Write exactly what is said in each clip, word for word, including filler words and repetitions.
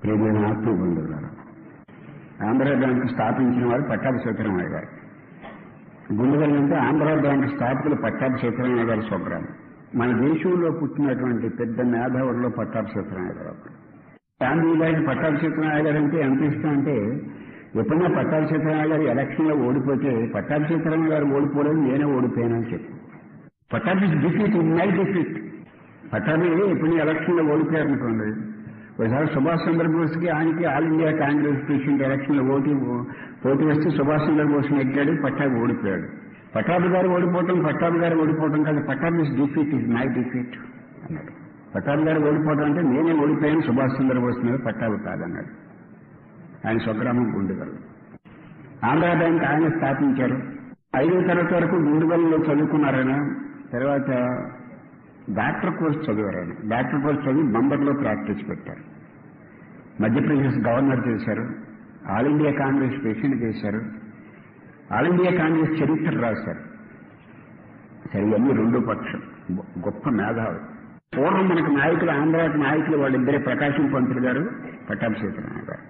ప్రియమైన ఆత్మబంధువులారా, ఆంధ్ర బ్యాంకు స్థాపించిన వారు పట్టాభి సీతారామయ్య గారు. గుండెగల్ అంటే ఆంధ్ర బ్యాంకు స్థాపకులు పట్టాభి సీతారామయ్య గారి స్వగ్రామం. మన దేశంలో పుట్టినటువంటి పెద్ద మేధావుల్లో పట్టాభి సీతారామయ్య గారు ఒకరు. గాంధీ గారికి పట్టాభి సీతారామయ్య గారు అంటే ఎంత ఇష్టం అంటే, ఎప్పుడైనా పట్టాభి సీతారామయ్య గారు ఎలక్షన్ లో ఓడిపోతే పట్టాభి సీతారామయ్య గారు ఓడిపోలేదు, నేనే ఓడిపోయానని చెప్పి Pattabhi defeat my defeat. Pattabhi ఎప్పుడైనా ఎలక్షన్ లో ఓడిపోయారనుకోండి, ఒకసారి సుభాష్ చంద్రబోస్ కి ఆయనకి all India Congress president election లో ఓటు పోటీ వస్తే సుభాష్ చంద్రబోస్ నెగ్గాడు, పట్టాభి ఓడిపోయాడు. పట్టాభి గారు ఓడిపోవటం పట్టాభి గారు ఓడిపోవటం కాదు, Pattabhi defeat is my defeat అన్నాడు. పట్టాభి గారు ఓడిపోవడం అంటే నేనే ఓడిపోయాను, సుభాష్ చంద్రబోస్ మీద పట్టాభి కాదన్నాడు. ఆయన స్వగ్రామం గుండుగల్. ఆంధ్ర బ్యాంక్ ఆయన స్థాపించారు. ఐదో తరగతి వరకు గుండుగల్లో చదువుకున్నారాయన. తర్వాత డాక్టర్ కోర్స్ చదివారాయన. డాక్టర్ కోర్స్ చదివి బందర్లో ప్రాక్టీస్ పెట్టారు. మధ్యప్రదేశ్ గవర్నర్ చేశారు. ఆల్ ఇండియా కాంగ్రెస్ ప్రెసిడెంట్ చేశారు. ఆల్ ఇండియా కాంగ్రెస్ చరిత్ర రాశారు. సరే, ఇవన్నీ రెండో పక్షం. గొప్ప మేధావి. పూర్వం మనకు నాయకులు, ఆంధ్ర నాయకులు వాళ్ళిద్దరే, ప్రకాశం పంతులు గారు, పట్టాభి సీతారామయ్య గారు.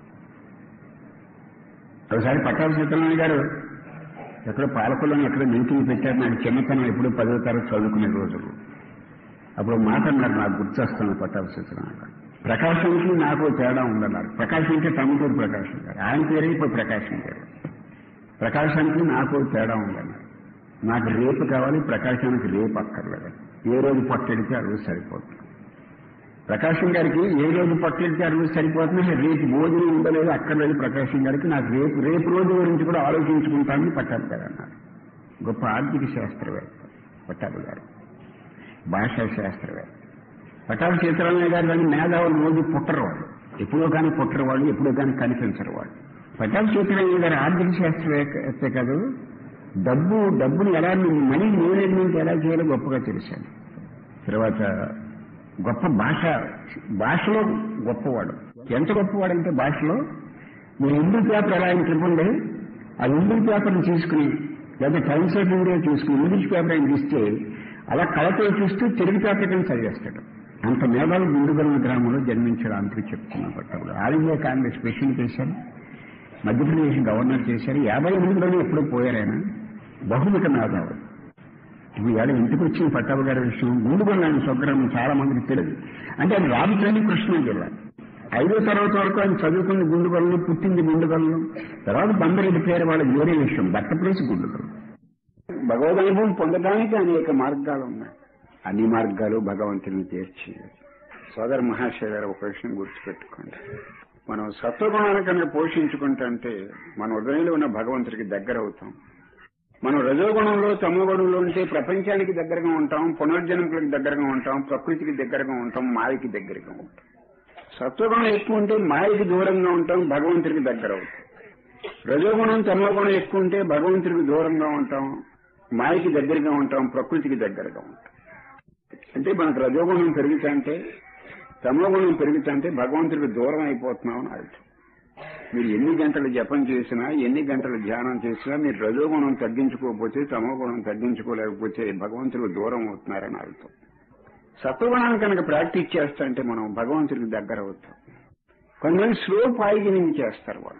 ఒకసారి పట్టాభి సీతారామయ్య గారు ఎక్కడో పాలకులను ఎక్కడో మీటింగ్ పెట్టారు. నాకు చిన్నతనం ఎప్పుడో పదో తరగతి చదువుకునే రోజులు. అప్పుడు మాట అన్నారు, నాకు గుర్తొస్తాను పట్టాభి సీతారామయ్య గారు. ప్రకాశంకి నాకు తేడా ఉందన్నారు. ప్రకాశంకి తమ్ముటూరు ప్రకాశం గారు, ఆయన పేరే ఇప్పుడు ప్రకాశం గారు. ప్రకాశానికి నాకు తేడా ఉందన్నారు. నాకు రేపు కావాలి, ప్రకాశానికి రేపు అక్కర్లేదు. ఏ రోజు పట్టెడితే ఆ రోజు సరిపోతుంది. ప్రకాశం గారికి ఏ రోజు పట్టెడితే ఆ రోజు సరిపోతుంది. రేపు భోజనం ఉండలేదు, అక్కర్లేదు ప్రకాశం గారికి. నాకు రేపు రేపు రోజు గురించి కూడా ఆలోచించుకుంటానని పట్టాభి గారు అన్నారు. గొప్ప ఆర్థిక శాస్త్రవేత్త పట్టాభి గారు, భాషా శాస్త్రవేత్త. పట్టాభి సీతారామయ్య గారు కానీ మేధావులు రోజు పుట్టరు వాళ్ళు. ఎప్పుడో కానీ పుట్టరు వాళ్ళు, ఎప్పుడో కానీ కనిపించరు వాళ్ళు. పట్టాభి సీతారామయ్య గారు ఆర్థిక శాస్త్రవేత్త కాదు, డబ్బు డబ్బుని ఎలా మనీ మేనేజ్మెంట్ ఎలా చేయాలో గొప్పగా తెలిసాను. తర్వాత గొప్ప భాష, భాషలో గొప్పవాడు. ఎంత గొప్పవాడంటే భాషలో, మీరు హిందీ పేపర్ ఎలా ఆయన చెప్పండి, ఆ హిందీ పేపర్ని తీసుకుని లేదా టైమ్స్ ఆఫ్ ఇండియా తీసుకుని ఇంగ్లీష్ పేపర్ ఆయన ఇస్తే అలా కళతో చూస్తూ తెలుగు పేపర్ కింద చదివేస్తాడు. అంత మేధావులు గుండుగల్ గ్రామంలో జన్మించాడు. అందుకు చెప్తున్నా Pattabhi. All India Congress president చేశారు, మధ్యప్రదేశ్ గవర్నర్ చేశారు. యాభై ఎనిమిదిలోనే ఎప్పుడో పోయారైనా. బహుముఖ మేధావులు. ఇవాళ ఇంటికి వచ్చిన పట్టాభి గారి విషయం, గుండుగల్ ఆయన స్వగ్రామం చాలా మందికి తెలియదు. అంటే ఆయన రాజధాని కృష్ణా జిల్లా. ఐదో తరగతి వరకు ఆయన చదువుకున్న గుండుగల్లో, పుట్టింది గుండుగల్లో. తర్వాత బందరెడ్డి పేరు వాళ్ళ వేరే విషయం, దట్ట ప్లేస్ గుండుగల్. భగవదనుభవం పొందడానికి అనేక మార్గాలు ఉన్నాయి. అన్ని మార్గాలు భగవంతుని చేర్చి. సోదర మహాశయ గారు ఒక విషయం గుర్తుపెట్టుకోండి, మనం సత్వగుణాన్ని కనుక పోషించుకుంటే మన హృదయంలో ఉన్న భగవంతుడికి దగ్గర అవుతాం. మనం రజోగుణంలో, తమోగుణంలో ఉంటే ప్రపంచానికి దగ్గరగా ఉంటాం, పునర్జన్మకులకు దగ్గరగా ఉంటాం, ప్రకృతికి దగ్గరగా ఉంటాం, మాయకి దగ్గరగా ఉంటాం. సత్వగుణం ఎక్కువ ఉంటే మాయకి దూరంగా ఉంటాం, భగవంతుడికి దగ్గర అవుతాం. రజోగుణం, తమోగుణం ఎక్కువ ఉంటే భగవంతుడికి దూరంగా ఉంటాం, మాయకి దగ్గరగా ఉంటాం, ప్రకృతికి దగ్గరగా ఉంటాం. అంటే మనకు రజోగుణం పెరుగుతుంటే, తమోగుణం పెరుగుతుంటే భగవంతుడికి దూరం అయిపోతున్నాం అని అర్థం. మీరు ఎన్ని గంటలు జపం చేసినా, ఎన్ని గంటలు ధ్యానం చేసినా మీరు రజోగుణం తగ్గించుకోకపోతే, తమోగుణం తగ్గించుకోలేకపోతే భగవంతుడికి దూరం అవుతున్నారని అర్థం. సత్వగుణాన్ని కనుక ప్రాక్టీస్ చేస్తుంటే మనం భగవంతుడికి దగ్గర అవుతాం. కొంతమంది స్లో పాయిజనింగ్ చేస్తారు వాళ్ళు.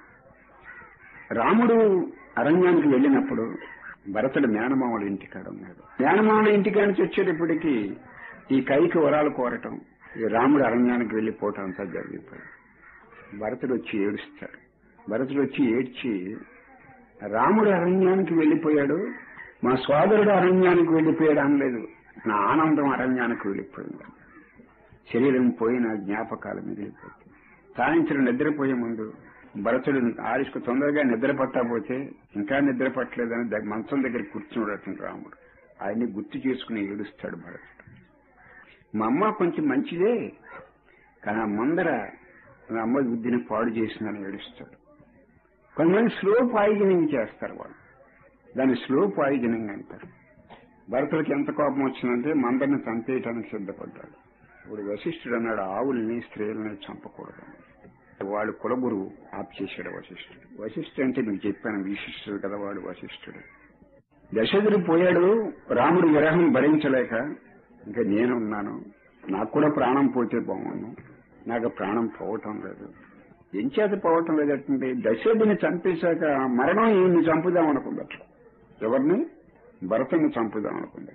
రాముడు అరణ్యానికి వెళ్ళినప్పుడు భరతుడు మేనమామల ఇంటికాడ ఉన్నాడు. మేనమామల ఇంటికాడ నుంచి వచ్చేటప్పటికి ఈ కైకి వరాలు కోరటం, ఈ రాముడు అరణ్యానికి వెళ్ళిపోవటం అంతా జరిగిపోయింది. భరతుడు వచ్చి ఏడుస్తాడు. భరతుడు వచ్చి ఏడ్చి, రాముడు అరణ్యానికి వెళ్ళిపోయాడు, మా సోదరుడు అరణ్యానికి వెళ్ళిపోయాడు అనలేదు, నా ఆనందం అరణ్యానికి వెళ్ళిపోయింది. శరీరం పోయిన జ్ఞాపకాలు మిగిలిపోతాయి. సాయంత్రం నిద్రపోయే ముందు భరతుడు ఆరిష్కు తొందరగా నిద్ర పట్టకపోతే, ఇంకా నిద్ర పట్టలేదని మంచం దగ్గర కూర్చున్నాడు రాముడు. ఆయన్ని గుర్తు చేసుకుని ఏడుస్తాడు భరతుడు. మా అమ్మ కొంచెం మంచిదే, కానీ ఆ ముందర నా అమ్మ బుద్ధిని పాడు చేసిందని ఏడుస్తాడు. కొంతమంది స్లో పాయిజనింగ్ చేస్తారు వాళ్ళు, దాన్ని స్లో పాయిజనింగ్ అంటారు. భరతుడికి ఎంత కోపం వచ్చిందంటే మందరిని చంపేయటానికి సిద్ధపడ్డాడు. ఇప్పుడు వశిష్ఠుడు అన్నాడు, ఆవుల్ని స్త్రీలని చంపకూడదు. వాడు కులగురువు ఆప్ చేశాడు వశిష్ఠుడు. వశిష్ఠుడు అంటే మీకు చెప్పాను, విశిష్టుడు కదా వాడు వశిష్ఠుడు. దశరథుడు పోయాడు, రాముడు విరహం భరించలేక, ఇంకా నేనున్నాను, నాకు కూడా ప్రాణం పోతే బాగున్నాను, నాకు ప్రాణం పోవటం లేదు. ఎంచేత పోవటం లేదంటే దశరథుని చంపేశాక మరణం ఈయన్ని చంపుదాం అనుకుందట. ఎవరిని? భరతుని చంపుదాం అనుకుంది.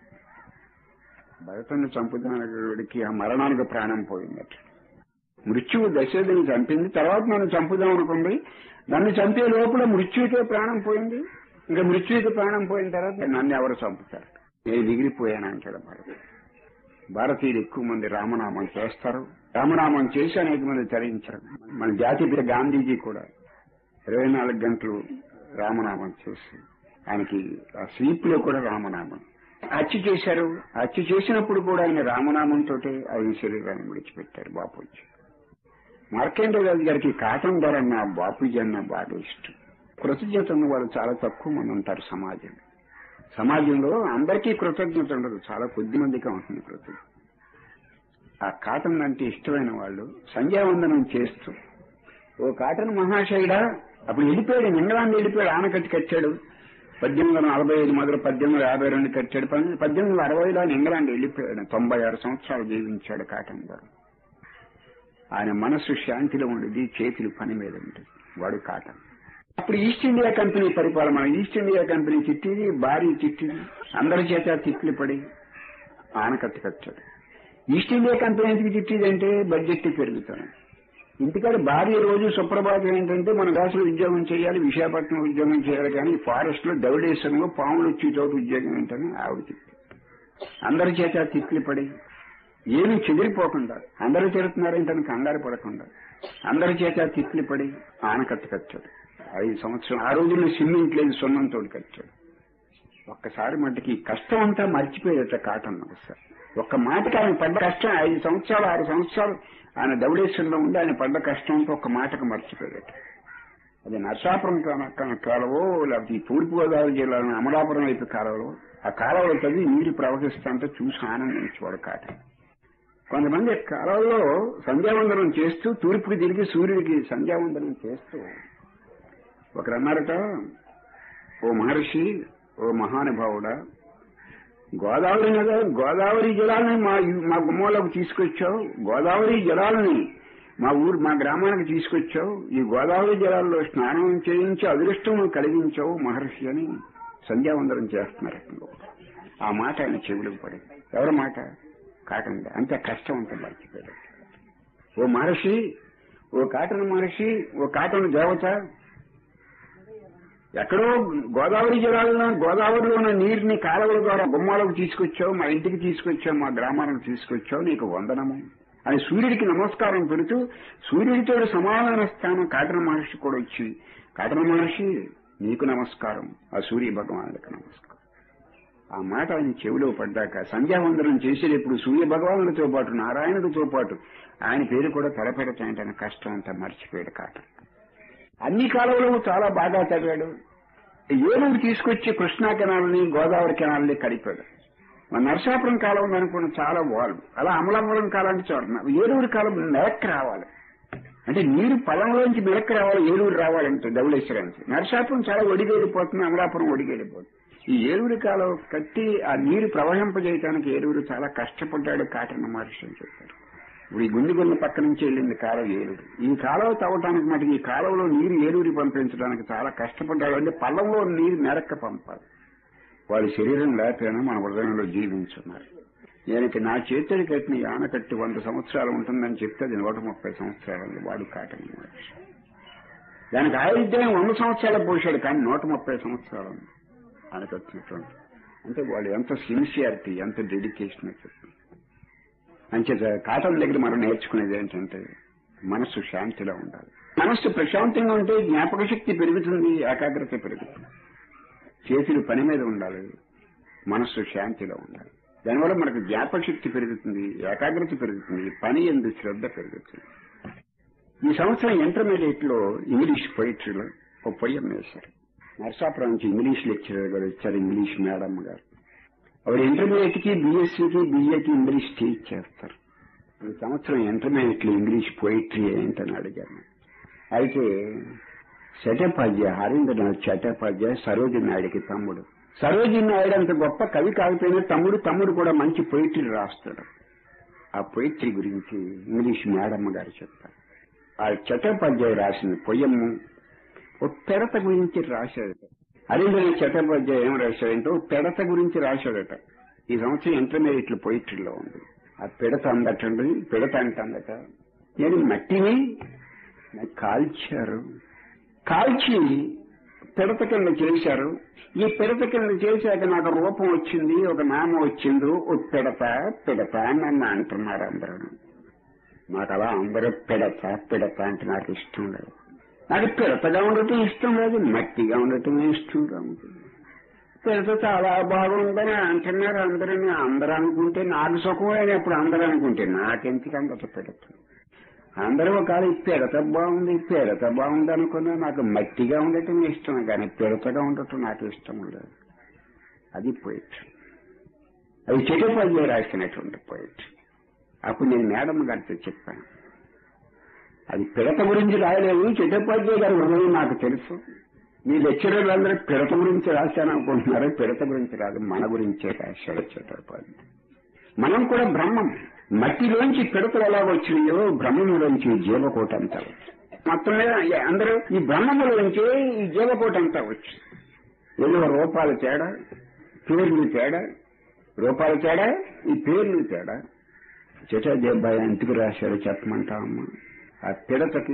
భరతుని చంపుదానికి ఆ మరణానికి ప్రాణం పోయిందట. మృత్యువు దశరథుని చంపింది, తర్వాత నన్ను చంపుదాం అనుకుంది. నన్ను చంపే లోపల మృత్యువుకే ప్రాణం పోయింది. ఇంకా మృత్యువుకి ప్రాణం పోయిన తర్వాత నన్ను ఎవరు చంపుతారు? నేను మిగిలిపోయానంటాడు భరతుడు. భారతీయులు ఎక్కువ మంది రామనామం చేస్తారు. రామనామం చేసి అనేక మంది తరించారు. మన జాతి పేరు గాంధీజీ కూడా ఇరవై నాలుగు గంటలు రామనామం చేసి ఆయనకి ఆ స్లీప్ లో కూడా రామనామం హత్య చేశారు. హత్య చేసినప్పుడు కూడా ఆయన రామనామంతో ఆయన శరీరాన్ని విడిచిపెట్టారు బాపూజీ. మార్కండేయ గారికి కాటన్ ధర అన్న బాపూజీ అన్న బాగా ఇష్టం. కృతజ్ఞత ఉన్న వాళ్ళు చాలా తక్కువ మంది ఉంటారు సమాజంలో. సమాజంలో అందరికీ కృతజ్ఞత ఉండదు, చాలా కొద్ది మందికి ఉంటుంది కృతజ్ఞత. ఆ కాటన్ అంటే ఇష్టమైన వాళ్ళు సంధ్యావందనం చేస్తూ, ఓ కాటన్ మహాశయుడా, అప్పుడు వెళ్ళిపోయాడు, ఇంగ్లాండ్ వెళ్ళిపోయాడు, ఆనకట్టి కట్టాడు. పద్దెనిమిది వందల నలభై ఐదు మొదలు పద్దెనిమిది వందల యాభై రెండు కట్టాడు. పద్దెనిమిది వందల అరవైలో ఇంగ్లాండ్ వెళ్ళిపోయాడు. తొంభై ఆరు సంవత్సరాలు జీవించాడు కాటన్ గారు. ఆయన మనస్సు శాంతిలో ఉండేది, చేతులు పని మీద ఉండేది. వాడు కాటన్. అప్పుడు ఈస్ట్ ఇండియా కంపెనీ పరిపాలన. ఈస్ట్ ఇండియా కంపెనీ చిట్టిది, భారీ చిట్టిది, అందరి చేత తిట్లు పడి ఆనకట్టు కట్టాడు. ఈస్ట్ ఇండియా కంపెనీ ఎందుకు చిట్టిది అంటే బడ్జెట్ పెరుగుతాను. ఇంటికాడ భార్య రోజు సుప్రభాతం ఏంటంటే మన దాసులు ఉద్యోగం చేయాలి, విశాఖపట్నం ఉద్యోగం చేయాలి, కానీ ఫారెస్ట్ లో దౌడేశ్వరంలో పాములు వచ్చి చోటు ఉద్యోగం ఏంటని ఆవిడ తిట్టి అందరి చేత తిట్లు పడి ఏమీ చెదిరిపోకుండా, అందరూ తిరుగుతున్నారేంటని కంగారు పడకుండా అందరి చేత తిట్లు పడి ఆనకట్టు కట్టాడు. ఐదు సంవత్సరం ఆ రోజుల్లో సిమెంట్ లేదు, సున్నంతో కట్టాడు. ఒక్కసారి మటుకి కష్టం అంతా మర్చిపోయేట కాటన్. ఒకసారి ఒక్క మాటకి ఆయన పడ్డ కష్టం, ఐదు సంవత్సరాలు ఆరు సంవత్సరాలు ఆయన దౌడేశ్వరంలో ఉండి ఆయన పడ్డ కష్టంతో ఒక్క మాటకు మర్చిపోయేట. అది నర్సాపురం కాలువో లేకపోతే ఈ తూర్పుగోదావరి జిల్లాలోని అమలాపురం వైపు కాలువలో, ఆ కాలువలో తల్లి నీరు ప్రవహిస్తుంటే చూసి ఆనందించేవాడు కాటన్. కొంతమంది కాలంలో సంధ్యావందనం చేస్తూ తూర్పుకి తిరిగి సూర్యుడికి సంధ్యావందనం చేస్తూ ఒకరు అన్నారట, ఓ మహర్షి, ఓ మహానుభావుడా, గోదావరి నగర్ గోదావరి జలాలని మా మా గుమ్మలోకి తీసుకొచ్చావు, గోదావరి జలాలని మా ఊరు మా గ్రామానికి తీసుకొచ్చావు, ఈ గోదావరి జలాల్లో స్నానం చేయించి అదృష్టం కలిగించావు మహర్షి అని సంధ్యావందనం చేస్తున్నారు. ఆ మాట ఆయన చెవులకు పడింది. ఎవరి మాట? కాటన్. అంతే కష్టం ఉంటుంది మర్చిపోయాడు. ఓ మహర్షి, ఓ కాటన్ మహర్షి, ఓ కాటన్ దేవత, ఎక్కడో గోదావరి జలాలను గోదావరిలో ఉన్న నీరుని కాలువల ద్వారా గుమ్మాలకు తీసుకొచ్చావు, మా ఇంటికి తీసుకొచ్చావు, మా గ్రామాలకు తీసుకొచ్చావు, నీకు వందనము అని సూర్యుడికి నమస్కారం పెడుతూ సూర్యుడితో సమాధాన స్థానం కాటన్ మహర్షి కూడా వచ్చి, కాటన్ మహర్షి నీకు నమస్కారం, ఆ సూర్య భగవానుడికి నమస్కారం. ఆ మాట ఆయన చెవిలో పడ్డాక సంధ్యావందనం చేసేటప్పుడు సూర్య భగవానుడితో పాటు నారాయణుడితో పాటు ఆయన పేరు కూడా తలపెడతాయంటే కష్టం అంతా మర్చిపోయాడు కాటన్. అన్ని కాలంలో చాలా బాగా చదివాడు. ఏలూరు తీసుకొచ్చి కృష్ణా కెనాల్ని గోదావరి కెనాల్ని కలిపాడు. మన నరసాపురం కాలం ఉందనుకున్న చాలా వాళ్ళు, అలా అమలాపురం కాలానికి చూడన్నా ఏలూరు కాలం మెలక్కి రావాలి అంటే నీరు పొలంలోంచి మెలక్కి రావాలి, ఏలూరు రావాలంటే ధవళేశ్వరానికి. నరసాపురం చాలా ఒడిగేడిపోతుంది, అమలాపురం ఒడిగేడిపోతుంది. ఈ ఏలూరు కాలం కట్టి ఆ నీరు ప్రవహింపజేయడానికి ఏలూరు చాలా కష్టపడ్డాడు కాటన్ మహర్షి అని చెప్పారు. ఇప్పుడు ఈ గుండిగొల్ల పక్క నుంచి వెళ్ళింది కాలం ఏలూరు. ఈ కాలువ తవ్వటానికి మటుకు ఈ కాలువలో నీరు ఏలూరు పంపించడానికి చాలా కష్టపడ్డాడు. అంటే పల్లంలో నీరు మెరక్క పంపాలి. వాడి శరీరం లేకపోయినా మన హృదయంలో జీవించున్నారు. నేనకి నా చేతుడి కట్టిన ఆనకట్టి వంద సంవత్సరాలు ఉంటుందని చెప్తే అది నూట ముప్పై సంవత్సరాలు వాడు కాటన్ మహర్షి. దానికి ఆయుర్దాయం వంద సంవత్సరాలు పోసాడు, కానీ నూట ముప్పై సంవత్సరాలు ఆనకట్టినటువంటి. అంటే వాడు ఎంత సిన్సియారిటీ, ఎంత డెడికేషన్ చెప్తుంది. అంచేత కాటన్ దగ్గర మనం నేర్చుకునేది ఏంటంటే మనస్సు శాంతిలో ఉండాలి. మనస్సు ప్రశాంతంగా ఉంటే జ్ఞాపక శక్తి పెరుగుతుంది, ఏకాగ్రత పెరుగుతుంది. చేతులు పని మీద ఉండాలి, మనస్సు శాంతిలో ఉండాలి. దానివల్ల మనకు జ్ఞాపక శక్తి పెరుగుతుంది, ఏకాగ్రత పెరుగుతుంది, పని ఎందు శ్రద్ధ పెరుగుతుంది. ఈ సంవత్సరం ఇంటర్మీడియట్ లో ఇంగ్లీష్ పొయిటరీలో ఒక పొయ్యం వేశారు. నర్సాపురం నుంచి ఇంగ్లీష్ లెక్చరర్ గారు వచ్చారు, ఇంగ్లీష్ మేడం గారు. ఆవిడ ఇంటర్మీడియట్ కి బీఎస్సీకి బీఏకి ఇంగ్లీష్ టీచ్ చేస్తారు. ఈ సంవత్సరం ఇంటర్మీడియట్ లో ఇంగ్లీష్ పోయిటరీ ఏంటని అడిగారు. అయితే చటోపాధ్యాయ హరీంద్రనాథ్ చటోపాధ్యాయ సరోజిని నాయుడికి తమ్ముడు. సరోజిని నాయుడు అంత గొప్ప కవి కాకపోయినా తమ్ముడు తమ్ముడు కూడా మంచి పోయిటరీ రాస్తాడు. ఆ పొయిట్రీ గురించి ఇంగ్లీష్ మేడమ్మ గారు చెప్పారు. ఆ చట్టోపాధ్యాయ రాసిన పొయ్యము ఓ పెడత గురించి రాశాడట. అదే చట్టోపాధ్యాయ ఏం రాశాడంటే ఓ పెడత గురించి రాశాడట. ఈ సంవత్సరం ఇంటర్మీడియట్ పొయిట్రీలో ఉంది. ఆ పిడత అందటండి, పిడత అంటందట, నేను మట్టిని నాకు కాల్చారు, కాల్చి పిడత కింద చేశారు. ఈ పిడత కింద చేశాక నాకు రూపం వచ్చింది, ఒక నామం వచ్చింది, ఓ పిడత పిడత అని నన్ను అంటున్నారు అందరూ. నాకు అలా అందరూ పిడత పిడత అంటే నాకు ఇష్టం లేదు. నాకు పిడతగా ఉండటం ఇష్టం లేదు, మట్టిగా ఉండటమే ఇష్టంగా ఉంటుంది. పిడత చాలా బాగుందని అంటున్నారు అందరూ. అందరూ అనుకుంటే నాకు సుఖమైనప్పుడు అందరూ అనుకుంటే నాకెందుకు అందట పిడత. అందరూ ఒకవేళ పిడత బాగుంది పిడత బాగుంది అనుకున్నా నాకు మట్టిగా ఉండటం ఇష్టం, కానీ పిడతగా ఉండటం నాకు ఇష్టం లేదు. అది పోయిట్రీ. అది చట్టోపాధ్యాయ రాసినటువంటి పోయిట్రీ. అప్పుడు నేను మేడం గారితో చెప్పాను, అది పిడత గురించి రాయలేదు, చట్టోపాధ్యాయ గారి హృదయం నాకు తెలుసు. మీ లెక్చరర్లు అందరూ పిడత గురించి రాశాను అనుకుంటున్నారు. పిడత గురించి రాదు, మన గురించే రాశాడు చట్టోపాధ్యాయ. మనం కూడా బ్రహ్మం. మట్టిలోంచి పిడతలు ఎలా వచ్చినాయో బ్రహ్మములోంచి జీవకోట అంతా వచ్చి, మొత్తం మీద అందరూ ఈ బ్రహ్మములోంచే ఈ జీవకోట అంతా వచ్చి, ఏదో రూపాలు తేడా, పేర్లు తేడా, రూపాలు తేడా, ఈ పేర్లు తేడా. చట్టోపాధ్యాయ ఎందుకు రాశాడు చెప్పమంటావమ్మా? ఆ పిడతకి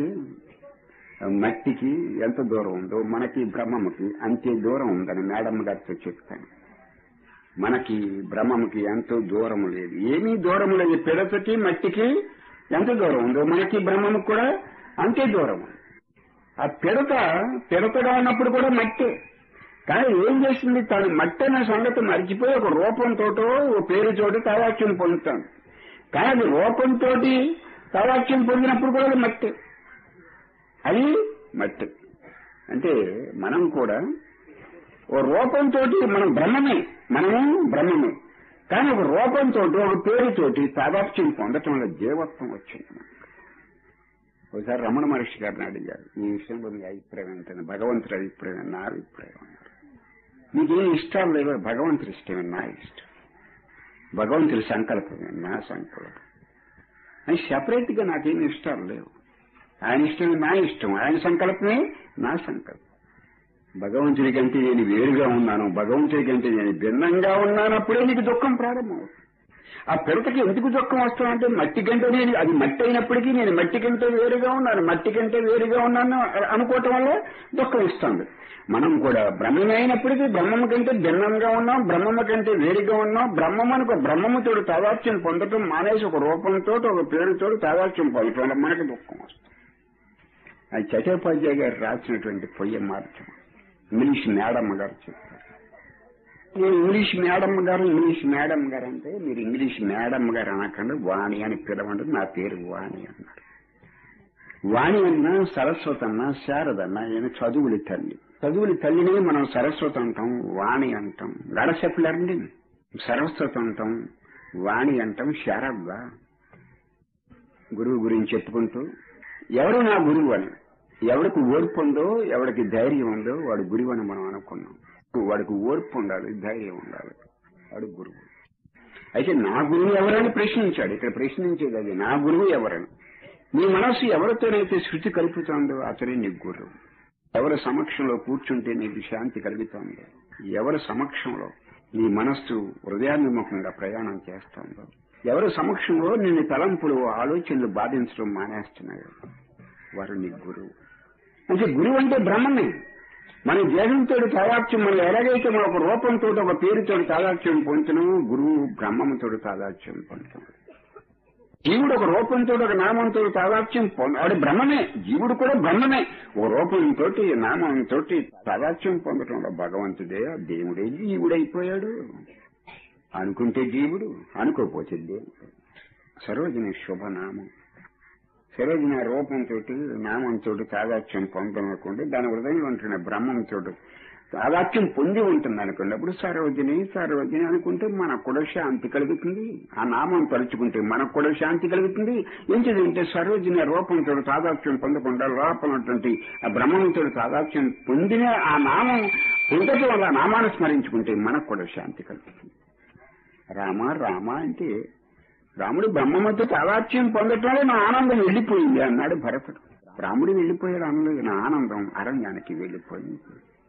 మట్టికి ఎంత దూరం ఉందో మనకి బ్రహ్మముకి అంతే దూరం ఉందని మేడం గారితో చెప్తాను. మనకి బ్రహ్మముకి ఎంతో దూరం లేదు, ఏమీ దూరం లేదు. పిడతకి మట్టికి ఎంత దూరం ఉందో మనకి బ్రహ్మముకి కూడా అంతే దూరం. ఆ పిడత పిడతగా ఉన్నప్పుడు కూడా మట్టే, కానీ ఏం చేసింది, తను మట్టి అనే సంగతి మర్చిపోయి ఒక రూపంతోటో ఓ పేరు చోటు తావాక్యం పొందుతాను. కానీ అది రూపంతో తావాక్యం పొందినప్పుడు కూడా అది మట్టి, అది మట్టి. అంటే మనం కూడా ఓ రూపంతో మనం బ్రహ్మమే, మనము బ్రహ్మమే, కానీ ఒక రూపంతో ఒక పేరుతోటి తాదాప్యం పొందటం వల్ల జీవత్వం వచ్చింది మనకు. ఒకసారి రమణ మహర్షి గారిని అడిగారు, ఈ విషయంలో మీ అభిప్రాయం ఏంటంటే, భగవంతుడి అభిప్రాయం నా అభిప్రాయం అన్నారు. మీకేం ఇష్టాలు లేవో, భగవంతుడి ఇష్టమే నా ఇష్టం, భగవంతుడి సంకల్పమే నా సంకల్పం అని సెపరేట్ గా నాకేమి ఇష్టాలు లేవు. ఆయన ఇష్టమే నా ఇష్టం, ఆయన సంకల్పమే నా సంకల్పం. భగవంతుడి కంటే నేను వేరుగా ఉన్నాను, భగవంతుడి కంటే నేను భిన్నంగా ఉన్నానప్పుడే నీకు దుఃఖం ప్రారంభమవుతుంది. ఆ పిడతకి ఎందుకు దుఃఖం వస్తానంటే, మట్టి కంటే నేను, అది మట్టి అయినప్పటికీ నేను మట్టి కంటే వేరుగా ఉన్నాను, మట్టి కంటే వేరుగా ఉన్నాను అనుకోవటం వల్ల దుఃఖం ఇస్తుంది. మనం కూడా బ్రహ్మమే అయినప్పటికీ బ్రహ్మము కంటే భిన్నంగా ఉన్నాం, బ్రహ్మము కంటే వేరుగా ఉన్నాం. బ్రహ్మం అనుకో బ్రహ్మముతోడు తాదాత్యం పొందటం మానేసి ఒక రూపంతో ఒక పేరుతోడు తాదాత్యం పొందటం వల్ల మనకి దుఃఖం వస్తుంది. అది చట్టోపాధ్యాయ గారు రాసినటువంటి పొయ్య మార్గం. ఇంగ్లీష్ మేడమ్మ గారు చెప్పారు. నేను ఇంగ్లీష్ మేడమ్మ గారు ఇంగ్లీష్ మేడమ్ గారు అంటే, మీరు ఇంగ్లీష్ మేడమ్మ గారు అనకండి, వాణి అని పిలవండి, నా పేరు వాణి అన్నారు. వాణి అన్నా సరస్వతి అన్నా శారదన్నా ఈయన చదువులి తల్లి. చదువులి తల్లిని మనం సరస్వతి అంటాం, వాణి అంటాం. గడ చెప్పలేరండి, సరస్వతి అంటాం, వాణి అంటాం, శారద. గురువు గురించి చెప్పుకుంటూ ఎవరు నా గురువు అని, ఎవరికి ఓర్పు ఉందో ఎవరికి ధైర్యం ఉందో వాడు గురువు అని మనం అనుకున్నాం. వాడికి ఓర్పు ఉండాలి, ధైర్యం ఉండాలి, వాడు గురువు. అయితే నా గురువు ఎవరని ప్రశ్నించాడు. ఇక్కడ ప్రశ్నించేది అది, నా గురువు ఎవరని. నీ మనస్సు ఎవరితోనైతే శృతి కలుపుతుందో అతనే నీకు గురువు. ఎవరి సమక్షంలో కూర్చుంటే నీకు శాంతి కలుగుతుందో, ఎవరి సమక్షంలో నీ మనస్సు హృదయాన్విముఖంగా ప్రయాణం చేస్తుందో, ఎవరి సమక్షంలో నిన్ను తలంపులు ఆలోచనలు బాధించడం మానేస్తున్నాయో వారు నీ గురువు. అంటే గురువు అంటే బ్రహ్మమే. మన దేహంతో తాదాత్యం, మనం ఎలాగైతే మన ఒక రూపంతో ఒక పేరుతో తాదాత్యం పొందుతున్నామో, గురువు బ్రహ్మంతో తాదాత్యం పొందుతున్నాడు. జీవుడు ఒక రూపంతో ఒక నామంతో తాదాత్యం పొంద, వాడు బ్రహ్మమే. జీవుడు కూడా బ్రహ్మమే. ఒక రూపంతో నామంతో తాదాత్యం పొందటంలో భగవంతుడే, దేవుడే జీవుడైపోయాడు. అనుకుంటే జీవుడు, అనుకోపోతే దేవుడు. సరోజిని శుభనామం. సరోజిని రూపంతో నామంతో తాదాత్యం పొందనుకోండి, దాని హృదయంలో ఉంటున్న బ్రహ్మంతో తాదాత్యం పొంది ఉంటుంది అనుకోండి. అప్పుడు సరోజిని సరోజిని అనుకుంటే మనకు కూడా శాంతి కలుగుతుంది. ఆ నామం తలుచుకుంటే మనకు కూడా శాంతి కలుగుతుంది. ఏంటంటే సరోజిని రూపంతో తాదాత్యం పొందకుండా లోపలటువంటి ఆ బ్రహ్మంతో తాదాత్యం పొందిన ఆ నామం పొందటం వల్ల నామాన్ని స్మరించుకుంటే మనకు కూడా శాంతి కలుగుతుంది. రామ రామ అంటే రాముడు బ్రహ్మముతో తాదాత్మ్యం పొందటంలో నా ఆనందం వెళ్ళిపోయింది అన్నాడు భరతుడు. రాముడు వెళ్ళిపోయాడు అనలేదు, నా ఆనందం అరణ్యానికి వెళ్ళిపోయింది.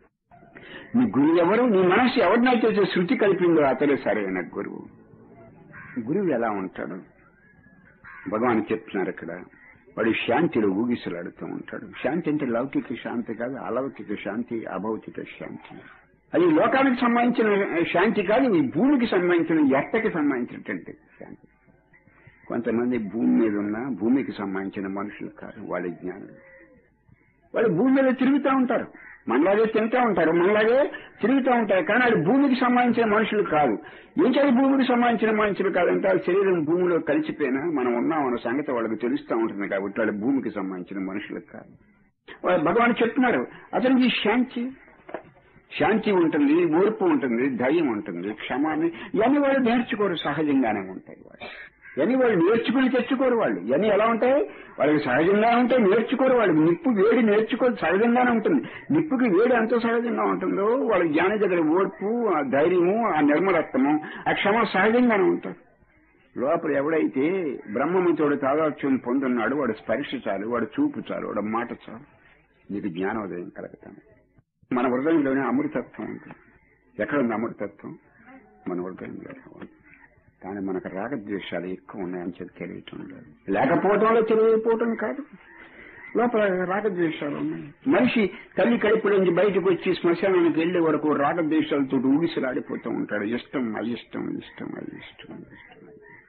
నీ గురువు ఎవరు? నీ మనసు ఎవరినైతే శృతి కలిపిందో అతడే సరైన గురువు. గురువు ఎలా ఉంటాడు? భగవాన్ చెప్తున్నారు ఇక్కడ, వాడు శాంతిలో ఊగిసలాడుతూ ఉంటాడు. శాంతి అంటే లౌకిక శాంతి కాదు, అలౌకిక శాంతి, అభౌతిక శాంతి. అది లోకానికి సంబంధించిన శాంతి కాదు, ఈ భూమికి సంబంధించిన ఎట్టకి సంబంధించినటువంటి శాంతి. కొంతమంది భూమి మీద ఉన్న భూమికి సంబంధించిన మనుషులు కాదు, వాళ్ళ జ్ఞానం. వాళ్ళు భూమి మీద తిరుగుతూ ఉంటారు, మనలాగే తింటూ ఉంటారు, మనలాగే తిరుగుతూ ఉంటారు, కానీ అది భూమికి సంబంధించిన మనుషులు కాదు. ఏం చేయాలి? భూమికి సంబంధించిన మనుషులు కాదంటే వాళ్ళ శరీరం భూమిలో కలిసిపోయినా మనం ఉన్నామన్న సంగతి వాళ్ళకి తెలుస్తూ ఉంటుంది కాబట్టి వాళ్ళు భూమికి సంబంధించిన మనుషులు కాదు. భగవాన్ చెప్తున్నారు, అతనికి శాంతి శాంతి ఉంటుంది, ఓర్పు ఉంటుంది, ధైర్యం ఉంటుంది, క్షమాన్ని ఇవన్నీ వాళ్ళు నేర్చుకోరు, సహజంగానే ఉంటాయి. వాళ్ళు ఇవన్నీ వాళ్ళు నేర్చుకుని తెచ్చుకోరు. వాళ్ళు ఇవన్నీ ఎలా ఉంటాయి? వాళ్ళకి సహజంగా ఉంటాయి, నేర్చుకోరు. వాళ్ళు నిప్పు వేడి నేర్చుకోరు, సహజంగానే ఉంటుంది. నిప్పుకి వేడి ఎంత సహజంగా ఉంటుందో వాళ్ళ జ్ఞాన దగ్గర ఓర్పు, ఆ ధైర్యము, ఆ నిర్మలత్వము, ఆ క్షమ సహజంగానే ఉంటారు. లోపల ఎవడైతే బ్రహ్మముతోడు తాదాత్మ్యం పొందున్నాడు వాడు స్పర్శ చాలు, వాడు చూపు చాలు, వాడు మాట చాలు, నీకు జ్ఞానోదయం కలుగుతాను. మన హృదయంలోనే అమృతత్వం ఉంటుంది. ఎక్కడుంది అమృతత్వం? మన హృదయంలో. కానీ మనకు రాగద్వేషాలు ఎక్కువ ఉన్నాయని చెప్పి తెలియటం లేదు. లేకపోవడంలో తెలియకపోవటం కాదు, లోపల రాగద్వేషాలు ఉన్నాయి. మనిషి తల్లి కడుపు నుంచి బయటకు వచ్చి శ్మశానానికి వెళ్లే వరకు రాగద్వేషాలతో ఊగిసలాడిపోతూ ఉంటాడు. ఇష్టం అయిష్టం, ఇష్టం అయిష్టం, ఇష్టం.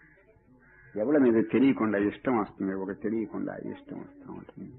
ఎవరి మీద తెలియకుండా ఇష్టం వస్తుంది, ఒక తెలియకుండా ఇష్టం వస్తూ ఉంటుంది.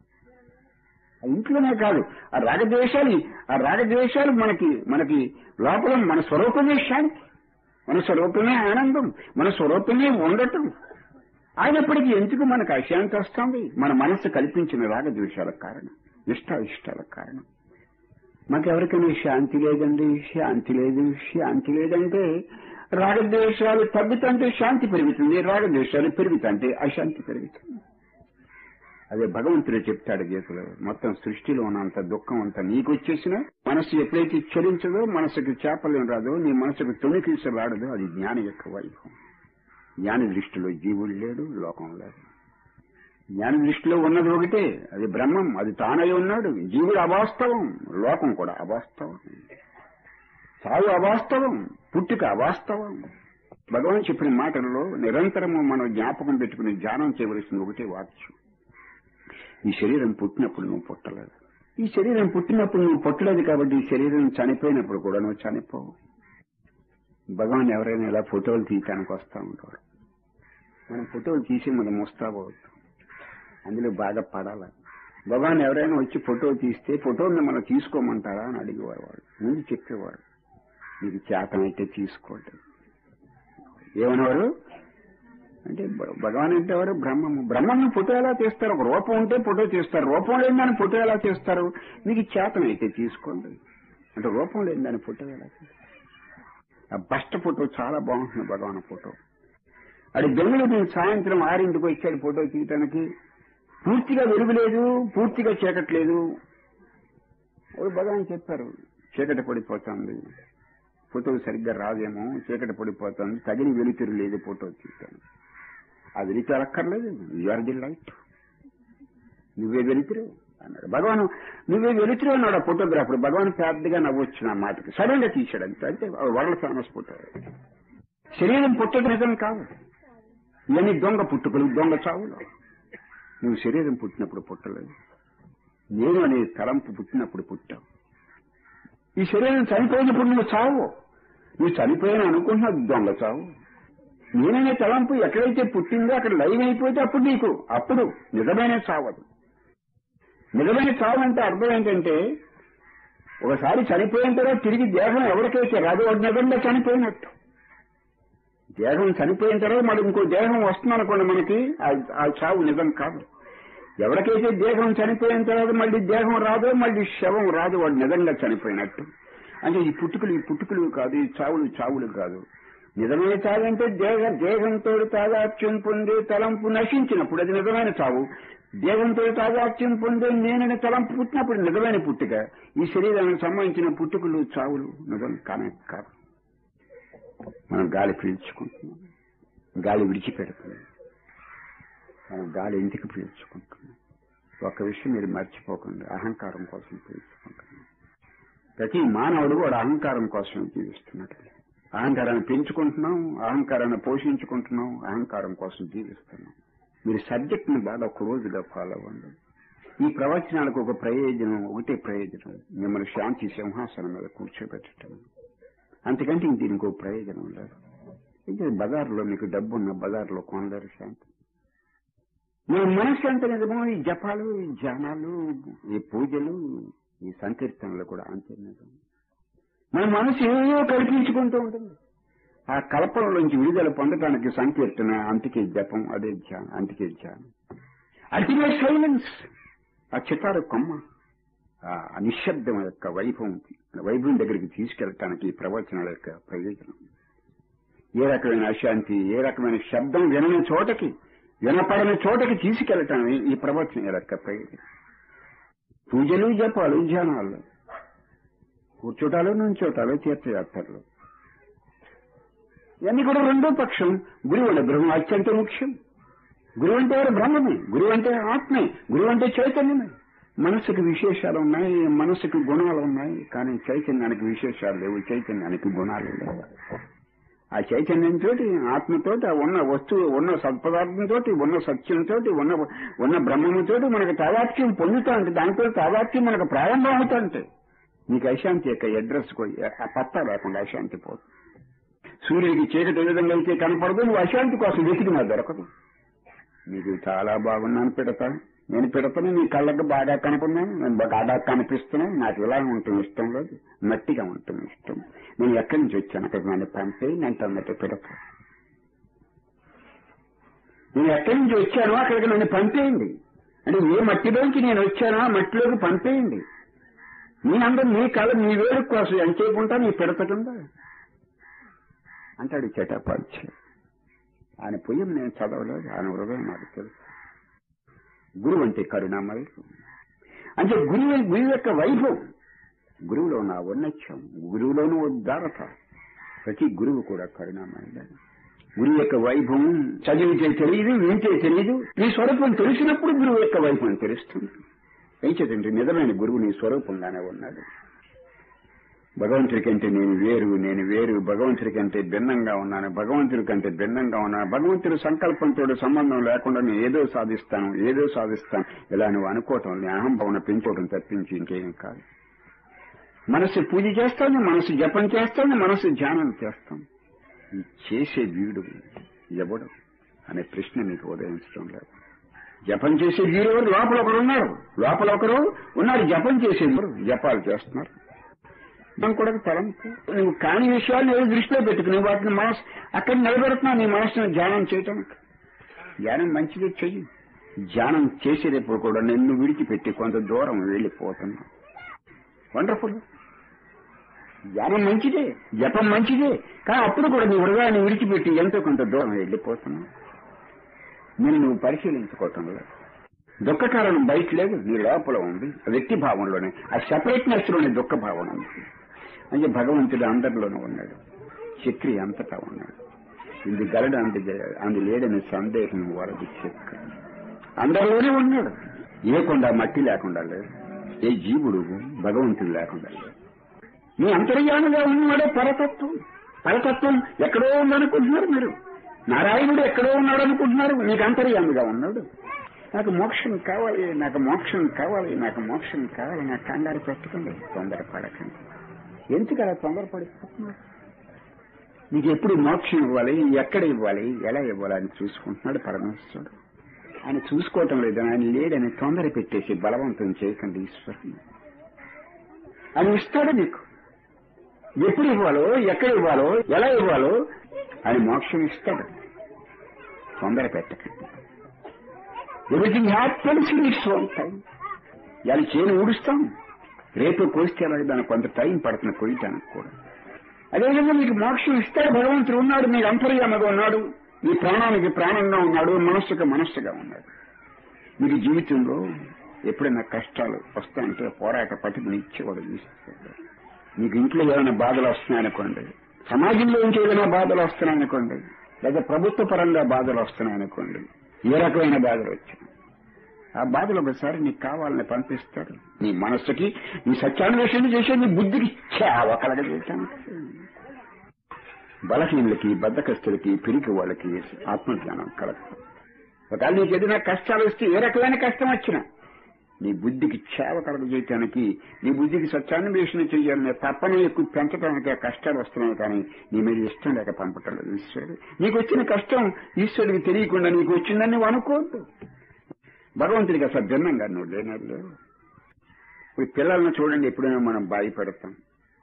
ఇంట్లోనే కాదు, ఆ రాగద్వేషాలు ఆ రాగద్వేషాలు మనకి మనకి లోపల మన స్వరూపమే శాంతి, మన స్వరూపమే ఆనందం, మన స్వరూపమే ఉండటం. అయినప్పటికీ ఎందుకు మనకు అశాంతి వస్తుంది? మన మనస్సు కల్పించిన రాగద్వేషాలకు కారణం, ఇష్ట ఇష్టాలకు కారణం. మాకెవరికైనా శాంతి లేదండి, శాంతి లేదు, శాంతి లేదంటే రాగద్వేషాలు తగ్గుతుంటే శాంతి పెరుగుతుంది, రాగద్వేషాలు పెరుగుతుంటే అశాంతి పెరుగుతుంది. అదే భగవంతుడే చెప్తాడు గీతలో, మొత్తం సృష్టిలో ఉన్నంత దుఃఖం అంతా నీకు వచ్చేసినా మనసు ఎప్పుడైతే చలించదో, మనసుకి చేపలేం రాదో, నీ మనసుకు తొణికిసలాడదో అది జ్ఞాని యొక్క వైభవం. జ్ఞాని దృష్టిలో జీవుడు లేడు, లోకం లేదు. జ్ఞాని దృష్టిలో ఉన్నది ఒకటే, అది బ్రహ్మం, అది తానై ఉన్నాడు. జీవుడు అవాస్తవం, లోకం కూడా అవాస్తవం. చావు అవాస్తవం, పుట్టుక అవాస్తవం. భగవాన్ చెప్పిన మాటలలో నిరంతరము మనం జ్ఞాపకం పెట్టుకుని ధ్యానం చేయవలసింది ఒకటే వాక్యం, ఈ శరీరం పుట్టినప్పుడు నువ్వు పుట్టలేదు. ఈ శరీరం పుట్టినప్పుడు నువ్వు పుట్టలేదు కాబట్టి ఈ శరీరం చనిపోయినప్పుడు కూడా నువ్వు చనిపోవు. భగవాన్ ఎవరైనా ఇలా ఫోటోలు తీయటానికి వస్తూ ఉంటారు. మనం ఫోటోలు తీసి మనం ముస్తాబోవచ్చు, అందులో బాగా పడాలి. భగవాన్ ఎవరైనా వచ్చి ఫోటో తీస్తే ఫోటోని మనం తీసుకోమంటారా అని అడిగేవారు. వాళ్ళు ముందు చెప్పేవారు, మీకు చేతనైతే తీసుకోండి. ఏమనేవారు అంటే, భగవాన్ అంటే ఎవరు? బ్రహ్మము. బ్రహ్మను ఫోటో ఎలా తీస్తారు? ఒక రూపం ఉంటే ఫోటో తీస్తారు, రూపం లేని దాన్ని ఫోటో ఎలా తీస్తారు? మీకు చేతనైతే తీసుకోండి అంటే రూపం లేని దాన్ని ఫోటో ఎలా తీస్తారు? ఆ బస్ట్ ఫోటో చాలా బాగుంటుంది, భగవాన్ ఫోటో. అది బెంగళూరు సాయంత్రం ఆరింటికి వచ్చాడు ఫోటో తీయటానికి. పూర్తిగా వెలుగులేదు, పూర్తిగా చీకట్లేదు. భగవాన్ చెప్పారు, చీకటి పడిపోతుంది, ఫోటో సరిగ్గా రాదేమో, చీకటి పడిపోతుంది, తగిన వెలుతురు లేదు ఫోటో తీయటానికి. ఆ వెలుతురు అక్కర్లేదు, యూఆర్ ది లైట్, నువ్వే వెలుతురు అన్నాడు భగవాన్. నువ్వే వెలుతురు అన్నాడు ఆ ఫోటోగ్రాఫర్. భగవాన్ పెద్దగా నవ్వొచ్చు నా మాటకి, సడన్గా తీశాడు అంతే. అంటే వరల్డ్ ఫేమస్ ఫోటో. శరీరం పుట్టదు నిజం కాదు, ఇవన్నీ దొంగ పుట్టుకలు, దొంగ చావులు. నువ్వు శరీరం పుట్టినప్పుడు పుట్టలేదు, నేను అనే తలంపు పుట్టినప్పుడు పుట్టావు. ఈ శరీరం చనిపోయినప్పుడు నువ్వు చావు, నువ్వు చనిపోయాను అనుకుంటున్నావు, దొంగ చావు. నేననే తలంపు ఎక్కడైతే పుట్టిందో అక్కడ లైవ్ అయిపోతే అప్పుడు నీకు అప్పుడు నిజమైన చావదు. నిజమైన చావు అంటే అర్థం ఏంటంటే, ఒకసారి చనిపోయిన తర్వాత తిరిగి దేహం ఎవరికైతే రాదో వాడు నిజంగా చనిపోయినట్టు. దేహం చనిపోయిన తర్వాత మరి ఇంకో దేహం వస్తుందనుకోండి మనకి, ఆ చావు నిజం కాదు. ఎవరికైతే దేహం చనిపోయిన తర్వాత మళ్ళీ దేహం రాదో, మళ్ళీ శవం రాదు, వాడు నిజంగా చనిపోయినట్టు. అంటే ఈ పుట్టుకలు ఈ పుట్టుకలు కాదు, ఈ చావులు చావులు కాదు. నిజమైన చావు అంటే దేహ దేహంతో తాదాత్మ్యం పొందే తలంపు నశించినప్పుడు అది నిజమైన చావు. దేహంతో తాదాత్మ్యం పొందే నేనని తలంపు పుట్టినప్పుడు నిజమైన పుట్టుక. ఈ శరీరానికి సంబంధించిన పుట్టుకలు చావులు నిజం కానే కాదు. మనం గాలి పీల్చుకుంటున్నాం, గాలి విడిచిపెడుతుంది. మనం గాలి ఎందుకు పీల్చుకుంటున్నాం? ఒక విషయం మీరు మర్చిపోకుండా, అహంకారం కోసం పీల్చుకుంటున్నాం. ప్రతి మానవుడు వాడు అహంకారం కోసం జీవిస్తున్నాడు. అహంకారాన్ని పెంచుకుంటున్నాం, అహంకారాన్ని పోషించుకుంటున్నాం, అహంకారం కోసం జీవిస్తున్నాం. మీరు సబ్జెక్ట్ని బాగా ఒక రోజుగా ఫాలో అవ్వండి. ఈ ప్రవచనాలకు ఒక ప్రయోజనం, ఒకటే ప్రయోజనం, మిమ్మల్ని శాంతి సింహాసనం మీద కూర్చోబెట్టడం. అంతకంటే ఇంక దీనికి ఒక ప్రయోజనం లేదు. ఇది బజార్లో మీకు డబ్బు ఉన్న బజార్లో కొనలేరు శాంతి. మన మనసు అంత నిజమో ఈ జపాలు, ఈ ధ్యానాలు, ఈ పూజలు, ఈ సంకీర్తనలు కూడా అంతే నిజం. మన మనసు ఏవో కల్పించుకుంటూ ఉంటుంది. ఆ కల్పనలోంచి విడుదల పొందడానికి సంకీర్తన, అంతకే జపం, అదే ధ్యానం, అంతకే ధ్యానం. అల్టిమేట్ సైలెన్స్, ఆ చితారు కొమ్మ, ఆ నిశ్శబ్దం యొక్క వైభవం వైభవం దగ్గరికి తీసుకెళ్ళటానికి ఈ ప్రవచనాల యొక్క ప్రయోజనం. ఏ రకమైన అశాంతి, ఏ రకమైన శబ్దం వినని చోటకి, వినపడని చోటకి తీసుకెళ్ళటం ఈ ప్రవచనాల యొక్క ప్రయోజనం. పూజలు, జపాలు, ధ్యానాలు, కూర్చోటాలు, నుంచోటాలు, తీర్థయాత్రలు, ఇవన్నీ కూడా రెండో పక్షం. గురువు అంటే బ్రహ్మ అత్యంత ముఖ్యం. గురువు అంటే వారు బ్రహ్మమే, గురువు అంటే ఆత్మే, గురువు అంటే చైతన్యమే. మనసుకు విశేషాలు ఉన్నాయి, మనసుకు గుణాలు ఉన్నాయి, కానీ చైతన్యానికి విశేషాలు లేవు, చైతన్యానికి గుణాలు లేవు. ఆ చైతన్యంతో, ఆత్మతో, ఉన్న వస్తువు, ఉన్న సత్పదార్థంతో, ఉన్న సత్యంతో, ఉన్న ఉన్న బ్రహ్మముతో మనకు తాదాత్మ్యం పొందుతా ఉంటే, దానితో తాదాత్మ్యం మనకు ప్రారంభం అవుతా ఉంటే నీకు అశాంతి యొక్క అడ్రస్ ఆ పత్తా లేకుండా అశాంతి పోదు. సూర్యుడికి చీకటి ఏ విధంగా అయితే కనపడదు, నువ్వు అశాంతి కోసం వెతికి నాకు దొరకదు. నీకు చాలా బాగున్నాను పెడతా, నేను పెడతాను, నీ కళ్ళకు బాగా కనపడినాను, నేను బాగా కనిపిస్తున్నాను, నాకు ఇలా ఉంటుంది ఇష్టం లేదు, మట్టిగా ఉంటుంది ఇష్టం, నేను ఎక్కడి నుంచి వచ్చాను అక్కడ నన్ను పంపే నేను అన్నట్టు పెడతా. నేను ఎక్కడి నుంచి వచ్చానో అక్కడికి నన్ను పంపేయండి అంటే ఏ మట్టిలోంచి నేను వచ్చానో ఆ మట్టిలోకి పంపేయండి. నేనందరూ నీ కళ నీ వేరు కోసం ఎంత చేయకుండా నీ పెడతకుండా అంటాడు చటపాధ్యాయ. ఆయన పొయ్యం నేను చదవలేదు, ఆయన హృదయం నాకు తెలుసు. గురువు అంటే కరుణామయ అంటే గురువు గురువు యొక్క వైభవం, గురువులో ఉన్న ఔన్నత్యం, గురువులోనూ ఉదారత. ప్రతి గురువు కూడా కరుణామయ. గురువు యొక్క వైభవం చదివితే తెలియదు, వింటే తెలియదు. నీ స్వరూపం తెలిసినప్పుడు గురువు యొక్క వైభవం తెలుస్తుంది. ఏం చేతండి నిజమైన గురువు నీ స్వరూపంగానే ఉన్నాడు. భగవంతుడి కంటే నేను వేరు, నేను వేరు, భగవంతుడి కంటే భిన్నంగా ఉన్నాను, భగవంతుడి కంటే భిన్నంగా ఉన్నాను, భగవంతుడి సంకల్పంతో సంబంధం లేకుండా నేను ఏదో సాధిస్తాను, ఏదో సాధిస్తాను ఇలా నువ్వు అనుకోవటం, నీ అహంభావన పెంచుకోవడం తప్పించి ఇంకేం కాదు. మనసు పూజ చేస్తాను, మనసు జపం చేస్తాను, మనసు ధ్యానం చేస్తాను. ఈ చేసే వీడు ఎవడు అనే ప్రశ్న నీకు ఉదయించడం లేదు. జపం చేసే వీరు లోపల ఒకరు ఉన్నారు, లోపల ఒకరు ఉన్నారు, జపం చేసేవారు జపాలు చేస్తున్నారు. మనం కూడా తలంపు నువ్వు కాని విషయాలు ఏదో దృష్టిలో పెట్టుకుని వాటిని మనసు అక్కడ నిలబెడుతున్నావు. నీ మనసును ధ్యానం చేయటానికి. ధ్యానం మంచిది చెయ్యి. ధ్యానం చేసేటప్పుడు కూడా నిన్ను విడిచిపెట్టి కొంత దూరం వెళ్ళిపోతున్నావు. వండర్ఫుల్. ధ్యానం మంచిదే, జపం మంచిదే, కానీ అప్పుడు కూడా నీ హృదయాన్ని విడిచిపెట్టి ఎంతో కొంత దూరం వెళ్ళిపోతున్నావు. నేను నువ్వు పరిశీలించుకోవటం లేదు. దుఃఖ కారణం బయట లేదు, నీ లోపల ఉంది. వ్యక్తి భావంలోనే, ఆ సెపరేట్నెస్ లోనే దుఃఖ భావన ఉంది. అంటే భగవంతుడు అందరిలోనూ ఉన్నాడు, చక్రి అంతటా ఉన్నాడు. ఇది గరడు అంది అంది లేడని సందేహం వరది చక్రి అందరిలోనే ఉన్నాడు. ఏ కొండ మట్టి లేకుండా లేదు, ఏ జీవుడు భగవంతుడు లేకుండా లేదు. నీ అంతర్యాముగా ఉన్నాడే పరతత్వం. పరతత్వం ఎక్కడో ఉందనుకుంటున్నారు మీరు. నారాయణుడు ఎక్కడో ఉన్నాడు అనుకుంటున్నారు, నీకు అంతర్యాముగా ఉన్నాడు. నాకు మోక్షం కావాలి, నాకు మోక్షం కావాలి, నాకు మోక్షం కావాలి, నాకు కంగారు పెట్టుకోండి, తొందరపడకండి. ఎందుకు అలా తొందరపడిపోతున్నారు? నీకు ఎప్పుడు మోక్షం ఇవ్వాలి, ఎక్కడ ఇవ్వాలి, ఎలా ఇవ్వాలి అని చూసుకుంటున్నాడు పరమేశ్వరుడు. ఆయన చూసుకోవటం లేదు, ఆయన లేడని తొందర పెట్టేసి బలవంతం చేయకండి. ఈశ్వరుని ఆయన ఇస్తాడు నీకు. ఎప్పుడు ఇవ్వాలో, ఎక్కడ ఇవ్వాలో, ఎలా ఇవ్వాలో ఆయన మోక్షం ఇస్తాడు. తొందర పెట్టకండి. Everything happens in its own time. ఇలా చేయని ఊడుస్తాం, రేపు కోస్తే అలాగే దానికి కొంత టైం పడుతుంది కొయ్యటానికి కూడా. అదేవిధంగా మీకు మోక్షం ఇస్తాడు భగవంతుడు. ఉన్నాడు, మీకు అంతర్యామగా ఉన్నాడు, మీ ప్రాణానికి ప్రాణంగా ఉన్నాడు, మనస్సుకు మనస్సుగా ఉన్నాడు. మీకు జీవితంలో ఎప్పుడైనా కష్టాలు వస్తాయంటే పోరాట పట్టుకుని ఇచ్చేవాడు ఇస్తాడు. మీకు ఇంట్లో ఏదైనా బాధలు వస్తున్నాయనుకోండి, సమాజంలో ఇంకేదైనా బాధలు వస్తున్నాయనుకోండి, లేదా ప్రభుత్వ పరంగా బాధలు వస్తున్నాయి అనుకోండి, ఏ రకమైన బాధలు వచ్చినాయి ఆ బాధలు ఒకసారి నీకు కావాలని పంపిస్తాడు. నీ మనస్సుకి నీ సత్యాన్వేషణ చేసే నీ బుద్ధికి చావ కలగజేశాను. బలహీనులకి, బద్ధకస్తులకి, పిరికి వాళ్ళకి ఆత్మజ్ఞానం కలగదు. ఒకవేళ నీకు ఏదైనా కష్టాలు వస్తే, ఏ రకమైన కష్టం వచ్చినా నీ బుద్ధికి చేవ కలగజేయటానికి, నీ బుద్ధికి సత్యాన్వేషణ చేయాలనే తప్పని ఎక్కువ పెంచడానికి ఆ కష్టాలు వస్తున్నాయి. కానీ నీ మీద ఇష్టం లేక పంపటం లేదు ఈశ్వరుడు. నీకు వచ్చిన కష్టం ఈశ్వరుడికి తెలియకుండా నీకు వచ్చిందని నువ్వు అనుకోవద్దు. భగవంతుడికి అసలు భిన్నంగా నువ్వు లేనట్లు. ఇప్పుడు పిల్లలను చూడండి, ఎప్పుడైనా మనం భయపడతాం.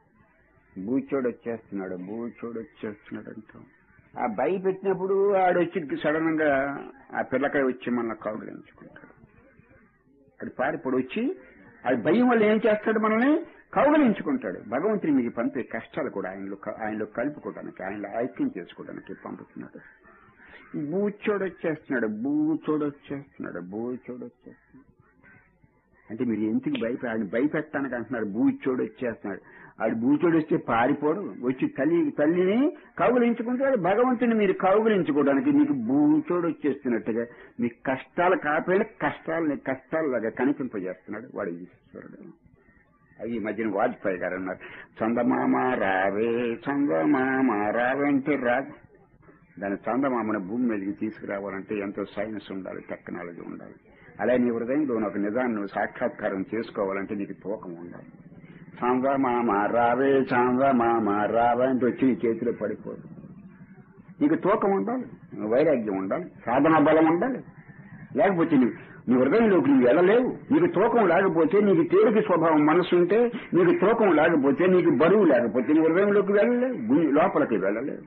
బూచోడు వచ్చేస్తున్నాడు, బూచోడు వచ్చేస్తున్నాడు అంటాం. ఆ భయ పెట్టినప్పుడు ఆడొచ్చి సడన్ గా ఆ పిల్లకాయ వచ్చి మన కౌగిలించుకుంటాడు. అది పారిపోడు వచ్చి అది భయం వల్ల ఏం చేస్తాడు, మనల్ని కౌగిలించుకుంటాడు. భగవంతుని మీకు పంపే కష్టాలు కూడా ఆయనలో ఆయనలో కలుపుకోవడానికి, ఆయనలో ఐక్యం చేసుకోవడానికి పంపుతున్నాడు. బూచోడు వచ్చేస్తున్నాడు, బూచోడు వచ్చేస్తున్నాడు, బూచోడు వచ్చేస్తున్నాడు అంటే మీరు ఎందుకు భయప ఆయన భయపెట్టడానికి అంటున్నాడు. బూచోడు వచ్చేస్తున్నాడు. ఆడు బూచోడు వస్తే పారిపోడు, వచ్చి తల్లి తల్లిని కౌగులించుకుంటాడు. భగవంతుని మీరు కౌగులించుకోవడానికి మీకు బూచోడు వచ్చేస్తున్నట్టుగా మీ కష్టాలు కాకపోయినా కష్టాలని కష్టాలలాగా కనిపింపజేస్తున్నాడు వాడు ఈశ్వరుడు. అవి ఈ మధ్యన వాజ్పేయి గారు అన్నారు, చందమామ రావే చందమామ రావే అంటే రాదు. దాని చందమామని భూమి మీదకి తీసుకురావాలంటే ఎంతో సైన్స్ ఉండాలి, టెక్నాలజీ ఉండాలి. అలాగే నీ హృదయంలో ఒక నిజాన్ని నువ్వు సాక్షాత్కారం చేసుకోవాలంటే నీకు తూకం ఉండాలి. చందమామ రావే చందమామ రావే అంటే వచ్చి నీ చేతిలో పడిపోదు. నీకు తూకం ఉండాలి, వైరాగ్యం ఉండాలి, సాధనా బలం ఉండాలి. లేకపోతే నువ్వు నీ హృదయంలోకి నువ్వు వెళ్ళలేవు. నీకు తూకం లేకపోతే, నీకు తేలిక స్వభావం మనసు ఉంటే, నీకు తూకం లేకపోతే, నీకు బరువు లేకపోతే నీ హృదయంలోకి వెళ్ళలేవు, లోపలికి వెళ్ళలేవు.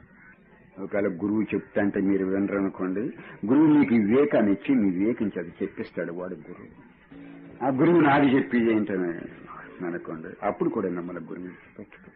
ఒకవేళ గురువు చెప్తాంటే మీరు వినరనుకోండి, గురువు మీకు వివేకాన్ని ఇచ్చి మీ వివేకించి అది చెప్పిస్తాడు వాడు గురువు. ఆ గురువు నాది చెప్పి ఏంటని అనుకోండి, అప్పుడు కూడా మిమ్మల్ని గురువు పెట్టుకో.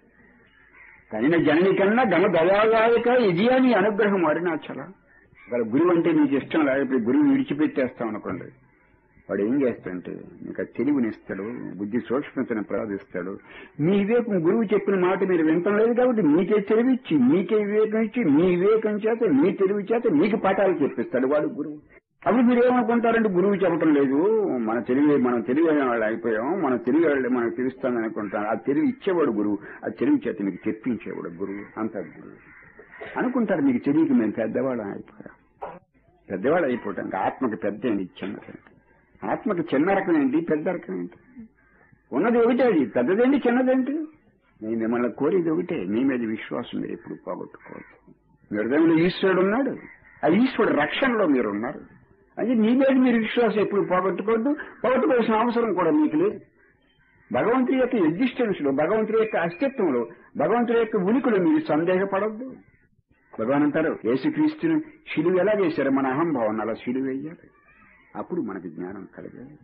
కానీ జనని కన్నా ఘన దయాదాయక ఇది అని అనుగ్రహం అరుణాచల. ఒకవేళ గురువు అంటే మీకు ఇష్టం లేకపోతే గురువు విడిచిపెట్టేస్తాం అనుకోండి, వాడు ఏం చేస్తాడంటే మీకు ఆ తెలివినిస్తాడు, బుద్ధి సూక్ష్మతను ప్రసాదిస్తాడు. మీ వివేకం గురువు చెప్పిన మాట మీరు వింటం లేదు కాబట్టి మీకే తెలివిచ్చి, మీకే వివేకం ఇచ్చి, మీ వివేకం చేత, మీ తెలివి చేత మీకు పాఠాలు చెప్పిస్తాడు వాడు గురువు. అప్పుడు మీరు ఏమనుకుంటారంటే గురువు చెప్పడం లేదు, మన తెలివి మనం తెలివి వాళ్ళు అయిపోయాం, మన తెలివి వాళ్ళు మనకు తెలుస్తామని అనుకుంటాం. ఆ తెలివి ఇచ్చేవాడు గురువు, ఆ తెలివి చేత మీకు చెప్పించేవాడు గురువు. అంత గురువు అనుకుంటారు. మీకు తెలియక మేము పెద్దవాళ్ళం అయిపోయాం. పెద్దవాళ్ళు అయిపోవటానికి ఆత్మకి పెద్ద ఏంటి, చిన్న ఆత్మకి చిన్న రకం ఏంటి, పెద్ద రకం ఏంటి? ఉన్నది ఒకటే, అది పెద్దదేంటి చిన్నదేంటి? నేను మిమ్మల్ని కోరేది ఒకటే, మీ మీద విశ్వాసం మీరు ఎప్పుడు పోగొట్టుకోవచ్చు. మీ హృదయంలో ఈశ్వరుడు ఉన్నాడు, ఆ ఈశ్వరుడు రక్షణలో మీరు ఉన్నారు. అది మీ మీద మీరు విశ్వాసం ఎప్పుడు పోగొట్టుకోవద్దు, పోగొట్టుకోవాల్సిన అవసరం కూడా మీకు లేదు. భగవంతుడి యొక్క ఎగ్జిస్టెన్స్ లో, భగవంతుడి యొక్క అస్తిత్వంలో, భగవంతుడి యొక్క ఉనికిలో మీరు సందేహపడద్దు. భగవాన్ అంటారు, యేసుక్రీస్తుని శిలువ ఎలా చేశారు, మన అహంభావాన్ని అలా శిలువ వేయాలి, అప్పుడు మనకి జ్ఞానం కలిగేది.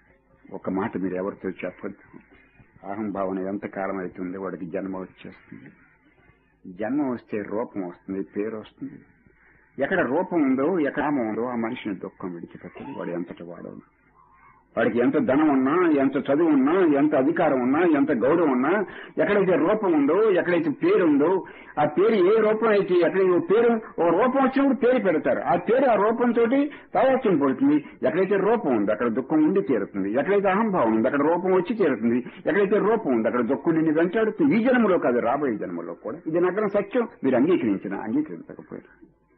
ఒక మాట మీరు ఎవరితో చెప్పద్దు, అహంభావన ఎంతకాలం అవుతుంది వాడికి జన్మ వచ్చేస్తుంది. జన్మ వస్తే రూపం వస్తుంది, పేరు వస్తుంది. ఎక్కడ రూపం ఉందో, ఎక్కడ నామం ఉందో ఆ మనిషిని దుఃఖం విడిచిపెట్టదు. వాడు ఎంతటి వాడో, వాడికి ఎంత ధనం ఉన్నా, ఎంత చదువు ఉన్నా, ఎంత అధికారం ఉన్నా, ఎంత గౌరవం ఉన్నా, ఎక్కడైతే రూపం ఉందో, ఎక్కడైతే పేరు ఉందో, ఆ పేరు ఏ రూపం అయితే, ఎక్కడైతే పేరు ఓ రూపం వచ్చినప్పుడు పేరు పెడతారు. ఆ పేరు ఆ రూపంతో తాదాత్యం పడుతుంది. ఎక్కడైతే రూపం ఉంది అక్కడ దుఃఖం ఉండి తీరుతుంది. ఎక్కడైతే అహంభావం ఉంది అక్కడ రూపం వచ్చి తీరుతుంది. ఎక్కడైతే రూపం ఉంది అక్కడ దుఃఖం నిన్ను వెంటాడుతుంది. ఈ జన్మలో కాదు, రాబోయే జన్మలో కూడా. ఇది నగరం సత్యం. మీరు అంగీకరించిన అంగీకరించకపోయారు.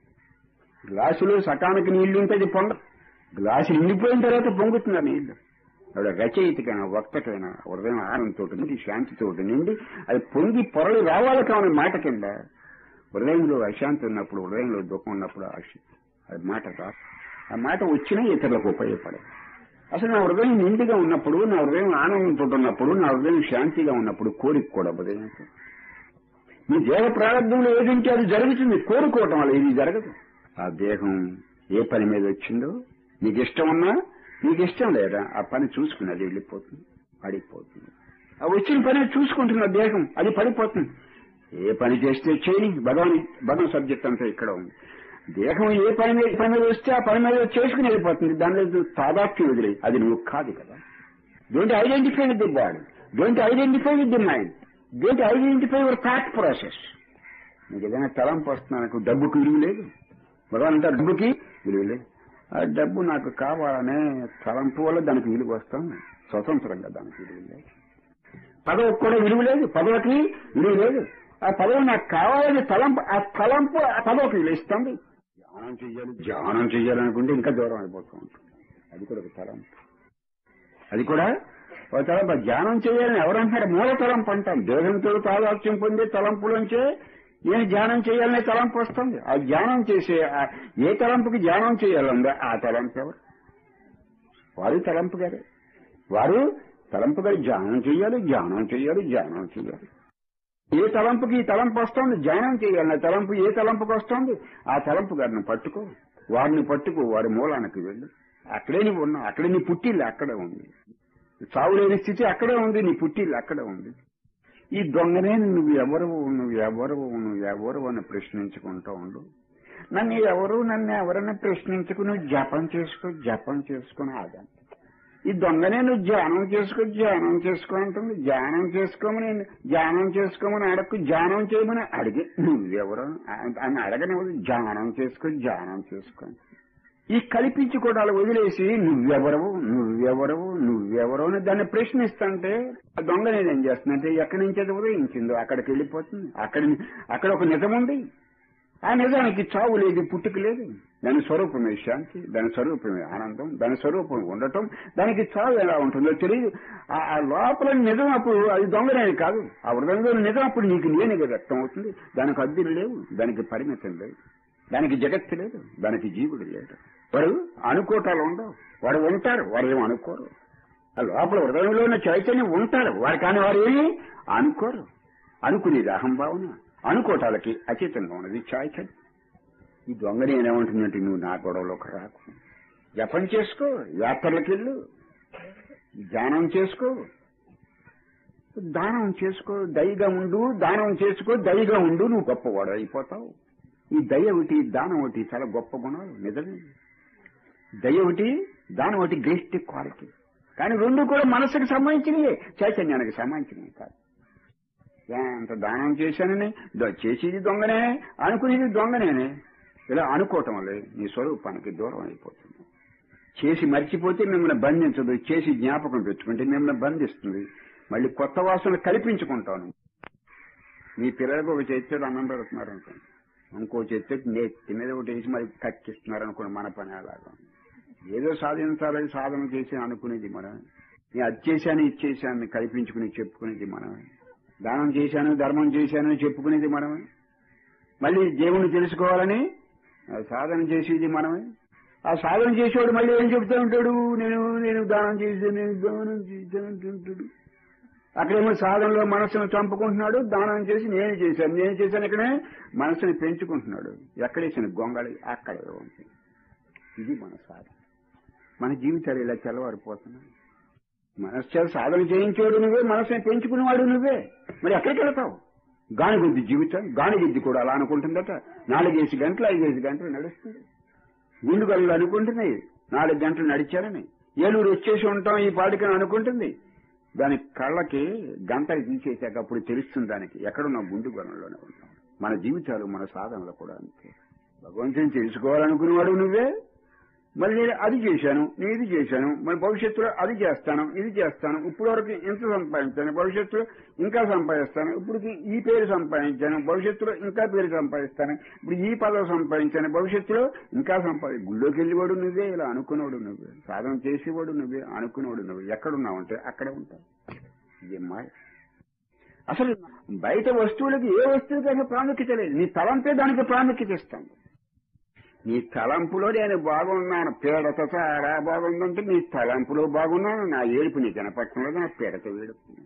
గ్లాసులో సకానికి నీళ్లుంటే అది పొంగ, గ్లాసు నిండిపోయిన తర్వాత పొంగుతుంది ఆ నీళ్లు. ఆవిడ రచయితకైనా, వక్తకైనా హృదయం ఆనందంతో నిండి, శాంతితో నిండి అది పొంగి పొరలు రావాలి కావాలి మాట కింద. హృదయంలో అశాంతి ఉన్నప్పుడు, హృదయంలో దుఃఖం ఉన్నప్పుడు అది మాట రాదు. ఆ మాట వచ్చినా ఇతరులకు ఉపయోగపడదు. అసలు నా హృదయం నిండిగా ఉన్నప్పుడు, నా హృదయం ఆనందంతో ఉన్నప్పుడు, నా హృదయం శాంతిగా ఉన్నప్పుడు కోరిక కూడా ఉదయం. మీ దేహ ప్రారంభంలో ఏదంటే అది జరుగుతుంది, కోరుకోవటం వల్ల ఇది జరగదు. ఆ దేహం ఏ పని మీద వచ్చిందో, నీకు ఇష్టం ఉన్నా నీకు ఇష్టం లేదా ఆ పని చూసుకుని అది వెళ్ళిపోతుంది, పడిపోతుంది. ఆ వచ్చిన పని చూసుకుంటున్న దేహం అది పడిపోతుంది. ఏ పని చేస్తే చేయని, భగవాన్ భగవాన్ సబ్జెక్ట్ అంతా ఇక్కడ ఉంది. దేహం ఏ పని మీద పని మీద వస్తే ఆ పని మీద చేసుకుని వెళ్ళిపోతుంది. దానిలో తాదాత్మ్యం వదిలే, అది నువ్వు కాదు కదా. Don't identify with the body, don't identify with the mind, don't identify your thought process. నీకు ఏదైనా తలంపు వస్తున్నాను, డబ్బుకి విలువ లేదు. భగవాన్ అంటారు డబ్బుకి విలువ లేదు. ఆ డబ్బు నాకు కావాలనే తలంపు వల్ల దానికి విలువ వస్తాం, స్వతంత్రంగా దానికి విలువ లేదు. పదవికి కూడా విలువ లేదు, పదవికి విలువ లేదు. ఆ పదవి నాకు కావాలని తలంపు, ఆ తలంపు ఆ పదవికి విలువ ఇస్తుంది. ధ్యానం చెయ్యాలి ధ్యానం చెయ్యాలనుకుంటే ఇంకా దూరం అయిపోతూ ఉంటుంది. అది కూడా ఒక తలంపు, అది కూడా ఒక తలంపు. ధ్యానం చేయాలని ఎవరంటారు? మూల తలంపు అంటాం. దేహంతో తాదాత్యం పొందే తలంపులోంచే నేను ధ్యానం చేయాలనే తలంపు వస్తుంది. ఆ ధ్యానం చేసే ఏ తలంపుకి ధ్యానం చేయాలందో ఆ తలంపు ఎవరు? వారు తలంపు గారే, వారు తలంపు గారు. ధ్యానం చేయాలి ధ్యానం చేయాలి ధ్యానం చేయాలి. ఏ తలంపుకి ఈ తలంపు వస్తుంది? ధ్యానం చేయాలనే తలంపు ఏ తలంపుకి వస్తుంది? ఆ తలంపు గారిని పట్టుకో, వారిని పట్టుకో, వారి మూలానికి వెళ్ళు. అక్కడే నువ్వు ఉన్నావు, అక్కడే నీ పుట్టిల్లు అక్కడే ఉంది. చావులేని స్థితి అక్కడే ఉంది, నీ పుట్టిల్లు అక్కడే ఉంది. ఈ దొంగనే నువ్వు ఎవరు నువ్వు ఎవరు నువ్వు ఎవరు అని ప్రశ్నించుకుంటూ ఉండు. నన్ను ఎవరు నన్ను ఎవరైనా ప్రశ్నించుకుని నువ్వు జపం చేసుకో జపం చేసుకుని ఆగా. ఈ దొంగనే నువ్వు ధ్యానం చేసుకో ధ్యానం చేసుకో అంటుంది. ధ్యానం చేసుకోమని ధ్యానం చేసుకోమని అడగకు, ధ్యానం చేయమని అడిగి నువ్వెవరు అని అడగనివ్వదు. ధ్యానం చేసుకో ధ్యానం చేసుకో. ఈ కల్పించుకోవడాలు వదిలేసి నువ్వెవరవు నువ్వెవరవు నువ్వెవరవు అని దాన్ని ప్రశ్నిస్తుంటే ఆ దొంగ నేనేం చేస్తుందంటే ఎక్కడి నుంచి అది ఉదయించిందో అక్కడికి వెళ్ళిపోతుంది. అక్కడి అక్కడ ఒక నిజం ఉంది. ఆ నిజానికి చావు లేదు, పుట్టుక లేదు. దాని స్వరూపమే శాంతి, దాని స్వరూపమే ఆనందం, దాని స్వరూపం ఉండటం. దానికి చావు ఎలా ఉంటుందో తెలియదు. ఆ లోపల నిజం అప్పుడు అది దొంగనేది కాదు. ఆ హృదయంలో నిజం అప్పుడు నీకు నేనుగా వ్యక్తం అవుతుంది. దానికి అద్దెలు లేవు, దానికి పరిమితం లేదు, దానికి జగత్తు లేదు, దానికి జీవుడు లేడు. వాడు అనుకోటాలు ఉండవు, వాడు ఉంటారు, వాడు ఏమి అనుకోరు. ఆ లోపల హృదయంలో ఉన్న చైతన్యం ఉంటారు, వారు కానీ వారు ఏమి అనుకోరు. అనుకునేది అహంభావన, అనుకోటాలకి అతీతంగా ఉన్నది చైతన్యం. ఈ దొంగ నేనేమంటుందంటే నువ్వు నా గొడవలోకి రాకు, జపం చేసుకో, యాత్రలకు వెళ్ళు, ధ్యానం చేసుకో, దానం చేసుకో, దయగా ఉండు, దానం చేసుకో, దయగా ఉండు, నువ్వు గొప్పవాడు అయిపోతావు. ఈ దయ ఒకటి దానం ఒకటి చాలా గొప్ప గుణాలు నిజమే. దయ ఒకటి దానం ఒకటి గ్రేట్ క్వాలిటీ. కానీ రెండు కూడా మనసుకు సంబంధించినవి, చైతన్యానికి సంబంధించినవి కాదు. ఎంత దానం చేశానని చేసేది దొంగనే, అనుకునేది దొంగనేనే. ఇలా అనుకోవటం వల్లే నీ స్వరూపానికి దూరం అయిపోతుంది. చేసి మర్చిపోతే మిమ్మల్ని బంధించదు, చేసి జ్ఞాపకం పెట్టుకుంటే మిమ్మల్ని బంధిస్తుంది. మళ్ళీ కొత్త వాసనలు కల్పించుకుంటాను. మీ పిల్లలకు ఒక చేతితో అన్నం పెడుతున్నారు అనుకోండి, ఇంకో చేతితో నేతి మీద ఒకటి వేసి మరి కక్కిస్తున్నారు అనుకోండి. మన పని అలాగా ఏదో సాధించాలని సాధన చేసి అనుకునేది మనం. నేను అది చేశాను ఇది చేశాను కల్పించుకుని చెప్పుకునేది మనమే. దానం చేశాను ధర్మం చేశానని చెప్పుకునేది మనమే. మళ్ళీ దేవుణ్ణి తెలుసుకోవాలని సాధన చేసేది మనమే. ఆ సాధన చేసేవాడు మళ్ళీ ఏం చెప్తూ ఉంటాడు? నేను నేను దానం చేశాను నేను దానం చేశాను అంటుంటాడు. అక్కడేమో సాధనలో మనస్సును చంపుకుంటున్నాడు, దానం చేసి నేను చేశాను నేను చేశాను ఇక్కడే మనస్సుని పెంచుకుంటున్నాడు. ఎక్కడేసిన గొంగళి అక్కడే ఉంటుంది. ఇది మన సాధన. మన జీవితాలు ఇలా తెల్లవారిపోతున్నాయి. మనస్సు సాధన చేయించేవాడు నువ్వే, మనస్సుని పెంచుకునేవాడు నువ్వే. మరి ఎక్కడికి వెళతావు? గానిగుద్ది జీవితం. గానిగుద్ది కూడా అలా అనుకుంటుందట. నాలుగేసి గంటలు ఐదేసి గంటలు నడుస్తుంది. గుండు గల్లు అనుకుంటున్నాయి నాలుగు గంటలు నడిచారని. ఏలూరు వచ్చేసి ఉంటాం ఈ పాటికని అనుకుంటుంది. దాని కళ్ళకి గంటలు తీసేసాక అప్పుడు తెలుస్తుంది దానికి ఎక్కడున్న గుండు గల్లంలోనే ఉంటాం. మన జీవితాలు మన సాధనలు కూడా అంతే. భగవంతుని తెలుసుకోవాలనుకునేవాడు నువ్వే. మరి నేను అది చేశాను నేను ఇది చేశాను, మరి భవిష్యత్తులో అది చేస్తాను ఇది చేస్తాను, ఇప్పుడు వరకు ఇంత సంపాదించాను, భవిష్యత్తులో ఇంకా సంపాదిస్తాను, ఇప్పుడు ఈ పేరు సంపాదించాను, భవిష్యత్తులో ఇంకా పేరు సంపాదిస్తాను, ఇప్పుడు ఈ పదవి సంపాదించాను, భవిష్యత్తులో ఇంకా సంపాది. గుళ్ళోకి వెళ్ళేవాడు నువ్వే, ఇలా అనుకునేవాడు నువ్వే, సాధన చేసేవాడు నువ్వే, అనుకునేవాడు నువ్వే. ఎక్కడున్నావంటే అక్కడే ఉంటావు. ఇది మాయ. అసలు బయట వస్తువులకి ఏ వస్తువుకైనా ప్రాముఖ్యత లేదు. నీ తలంపే దానికి ప్రాముఖ్యత ఇస్తాను. నీ తలంపులో నేను బాగున్నాను, పీడత చాలా బాగుందంటే నీ తలంపులో బాగున్నాను. నా ఏడుపు నీ కనపట్టంలో నా పీడత వేడుపున్నాను.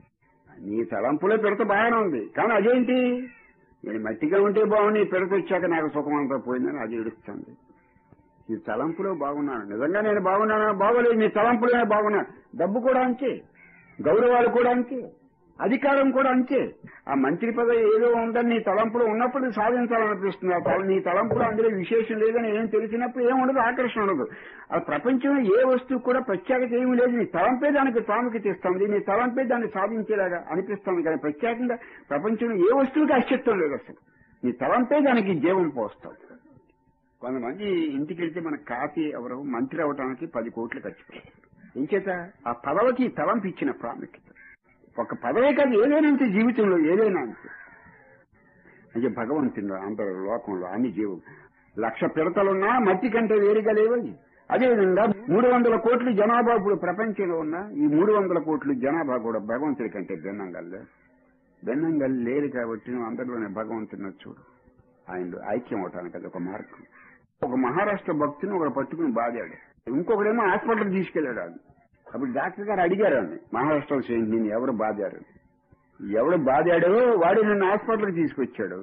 నీ తలంపులో పిడత బాగానే ఉంది, కానీ అదేంటి నేను మట్టిగా ఉంటే బాగుంది, పిడత వచ్చాక నాకు సుఖం అంతా పోయిందని అది ఏడుస్తుంది. నీ తలంపులో బాగున్నాను, నిజంగా నేను బాగున్నాను బాగోలేదు, నీ తలంపులోనే బాగున్నాను. డబ్బు కూడా అంతే, గౌరవాలు కూడా అంతే, అధికారం కూడా అంతే. ఆ మంత్రి పదవి ఏదో ఉందని నీ తలంపులో ఉన్నప్పుడు సాధించాలనిపిస్తుంది. ఆ నీ తలంపులో అందులో విశేషం లేదని ఏం తెలిసినప్పుడు ఏముండదు, ఆకర్షణ ఉండదు. ఆ ప్రపంచంలో ఏ వస్తువు కూడా ప్రత్యేకత ఏమీ లేదు. నీ తలంపే దానికి ప్రాముఖ్యత ఇస్తుంది, నీ తలంపే దాన్ని సాధించేలాగా అనిపిస్తుంది. కానీ ప్రత్యేకంగా ప్రపంచంలో ఏ వస్తువుకి అస్తిత్వం లేదు. అసలు నీ తలంపే దానికి జీవం పోస్తావు. కొంతమంది ఇంటికి వెళ్తే మన కాఫీ ఎవరు మంత్రి అవటానికి పది కోట్లు ఖర్చు పెడతారు. ఇంచేత ఆ పదవికి తలంపు ఇచ్చిన ప్రాముఖ్యత. ఒక పదవే కాదు, ఏదైనా అంతే, జీవితంలో ఏదైనా అంతే. అంటే భగవంతుడు అందరూ లోకంలో అన్ని జీవం లక్ష పిడతలున్నా మట్టి కంటే వేరుగా లేవని. అదేవిధంగా మూడు వందల కోట్ల జనాభా ఇప్పుడు ప్రపంచంలో ఉన్న ఈ మూడు వందల కోట్ల జనాభా కూడా భగవంతుడి కంటే భిన్నంగా లేదు. భిన్నంగా లేదు కాబట్టి నువ్వు అందరిలోనే భగవంతుని చూడు. ఆయన ఐక్యం అవటానికి అది ఒక మార్గం. ఒక మహారాష్ట్ర భక్తుని ఒకడు పట్టుకుని బాధాడు, ఇంకొకడేమో హాస్పిటల్కి తీసుకెళ్లాడు. అది అప్పుడు డాక్టర్ గారు అడిగారు అని, మహారాష్ట్రలో నిన్ను ఎవరు బాధారు, ఎవడు బాధాడో వాడు నన్ను హాస్పిటల్కి తీసుకొచ్చాడు.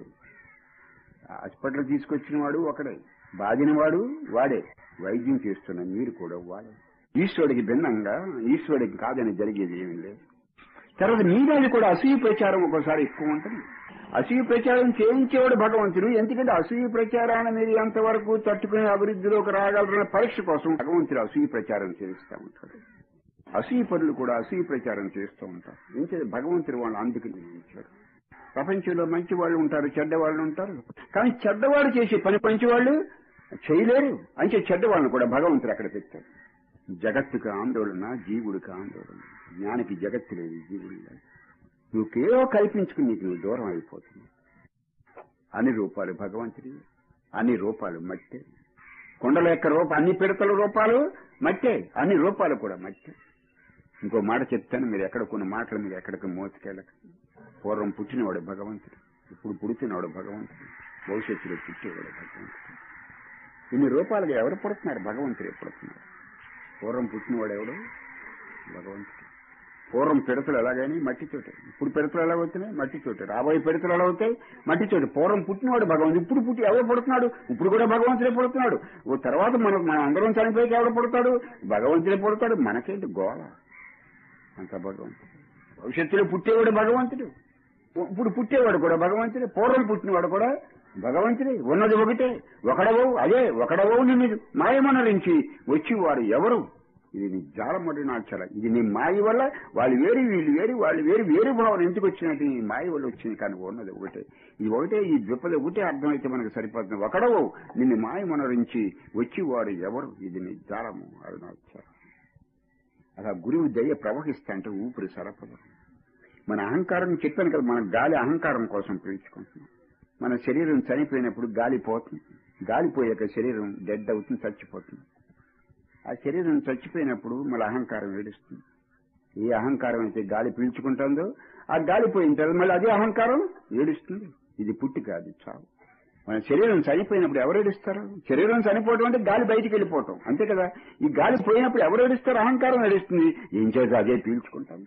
హాస్పిటల్కి తీసుకొచ్చిన వాడు ఒకడే, బాధిన వాడు వాడే, వైద్యం చేస్తున్న మీరు కూడా వాడే. ఈశ్వరుడికి భిన్నంగా ఈశ్వరుడికి కాదని జరిగేది ఏమీ లేదు. తర్వాత మీది కూడా అసూయ ప్రచారం ఒక్కోసారి ఎక్కువ ఉంటుంది. అసూయ ప్రచారం చేయించేవాడు భగవంతుడు. ఎందుకంటే అసూయ ప్రచారాన్ని మీరు ఎంతవరకు తట్టుకుని అభివృద్ధిలోకి రాగలరన్న పరీక్ష కోసం భగవంతుడు అసూయ ప్రచారం చేయిస్తూ ఉంటాడు. అసూయ పనులు కూడా అసూయ ప్రచారం చేస్తూ ఉంటారు. ఏంటంటే భగవంతుడు వాళ్ళు అందుకు నిర్మించాడు. ప్రపంచంలో మంచి వాళ్ళు ఉంటారు, చెడ్డవాళ్ళు ఉంటారు. కానీ చెడ్డవాళ్ళు చేసే పని మంచివాళ్ళు చేయలేరు. అంటే చెడ్డవాళ్ళని కూడా భగవంతుడు అక్కడ పెట్టాడు. జగత్తుకు ఆందోళన, జీవుడికి ఆందోళన. జ్ఞానికి జగత్తు లేదు, జీవుడు లేదు. నువ్వు కేవో కల్పించుకుని నీకు నువ్వు దూరం అయిపోతున్నావు. అన్ని రూపాలు భగవంతుడి, అన్ని రూపాలు మట్టే. కొండల యొక్క రూప అన్ని పిడతల రూపాలు మట్టే, అన్ని రూపాలు కూడా మట్టే. ఇంకో మాట చెప్తాను, మీరు ఎక్కడ కొన్ని మాటలు మీరు ఎక్కడికి మోసుకెళ్ళక. పూర్వం పుట్టినవాడు భగవంతుడు, ఇప్పుడు పుడుతున్నవాడు భగవంతుడు, భవిష్యత్తులో పుట్టేవాడు భగవంతుడు. ఇన్ని రూపాలుగా ఎవరు పుడుతున్నారు? భగవంతుడు పుడుతున్నారు. పూర్వం పుట్టినవాడు ఎవడు? భగవంతుడు. పూర్వం పిడతలు ఎలాగైనా మట్టి చోటే, ఇప్పుడు పిడతలు ఎలా అవుతున్నాయి? మట్టి చోటే. రాబోయే పిడతలు ఎలా అవుతాయి? మట్టి చోటు. పూర్వం పుట్టినవాడు భగవంతుడు, ఇప్పుడు పుట్టి ఎవరు పుడుతున్నాడు? ఇప్పుడు కూడా భగవంతుడే పుడుతున్నాడు. ఓ తర్వాత మనం మనం అందరం చనిపోయి ఎవరు పుడతాడు? భగవంతుడే పుడతాడు. మనకేంటి గోళ? అంత భగవంతుడు. భవిష్యత్తులో పుట్టేవాడు భగవంతుడు, ఇప్పుడు పుట్టేవాడు కూడా భగవంతుడే. పూర్వం పుట్టినవాడు కూడా భగవంతుడే. ఉన్నది ఒకటే, ఒకడవో అదే ఒకడవో నిన్ను మాయమనరించి వచ్చి వారు ఎవరు? ఇది నీ జాలమడి నాచాల. ఇది నీ మాయ వల్ల వాళ్ళు వేరు వీళ్ళు వేరు వాళ్ళు వేరు వేరు భావన ఎందుకు వచ్చినట్టు నీ మాయ వల్ల వచ్చింది. కానీ ఉన్నది ఒకటే, ఇది ఒకటే, ఈ ద్విపది ఒకటే అర్థమైతే మనకు సరిపోతుంది. ఒకడవో నిన్ను మాయమనరించి వచ్చి వారు ఎవరు? ఇది నీ జాలము అరుణాచలం. అలా గురువు దయ ప్రవహిస్తా అంటే ఊపిరి సరపదు. మన అహంకారం చెప్పాను కదా, మన గాలి అహంకారం కోసం పీల్చుకుంటున్నాం. మన శరీరం చనిపోయినప్పుడు గాలి పోతుంది, గాలిపోయాక శరీరం డెడ్ అవుతుంది, చచ్చిపోతుంది. ఆ శరీరం చచ్చిపోయినప్పుడు మన అహంకారం ఏడుస్తుంది. ఏ అహంకారం అయితే గాలి పీల్చుకుంటుందో ఆ గాలి పోయిన తర్వాత మళ్ళీ అదే అహంకారం ఏడుస్తుంది. ఇది పుట్టి కాదు, చావు. మన శరీరం చనిపోయినప్పుడు ఎవరు ఏడుస్తారు? శరీరం చనిపోవడం అంటే గాలి బయటికి వెళ్ళిపోవటం, అంతే కదా. ఈ గాలి పోయినప్పుడు ఎవరు ఏడుస్తారు? అహంకారం ఏడుస్తుంది. ఏం చేత అదే పీల్చుకుంటాం,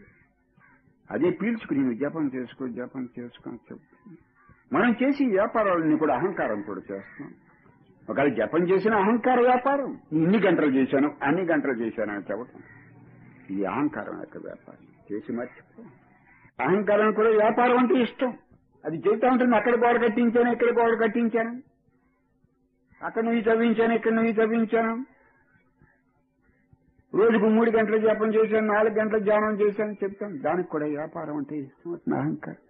అదే పీల్చుకుని నువ్వు జపం చేసుకో జపం చేసుకొని చెప్తుంది. మనం చేసి వ్యాపారాలని కూడా అహంకారం కూడా చేస్తున్నాం. ఒకవేళ జపం చేసిన అహంకార వ్యాపారం, ఇన్ని గంటలు చేశాను అన్ని గంటలు చేశాను అని చెప్పటం, ఇది అహంకారం యొక్క వ్యాపారం. చేసి మర్చిపో. అహంకారం కూడా వ్యాపారం అంటే ఇష్టం. అది చేస్తా ఉంటుంది. అక్కడ గోడ కట్టించాను, ఇక్కడ గోడ కట్టించాను, అక్కడ నువ్వు చదివించాను, ఇక్కడ నువ్వు చదివించాను, రోజుకు మూడు గంటలు జపం చేశాను, నాలుగు గంటలు ధ్యానం చేశాను చెప్తాను. దానికి కూడా వ్యాపారం అంటే ఇష్టం. అహంకారం.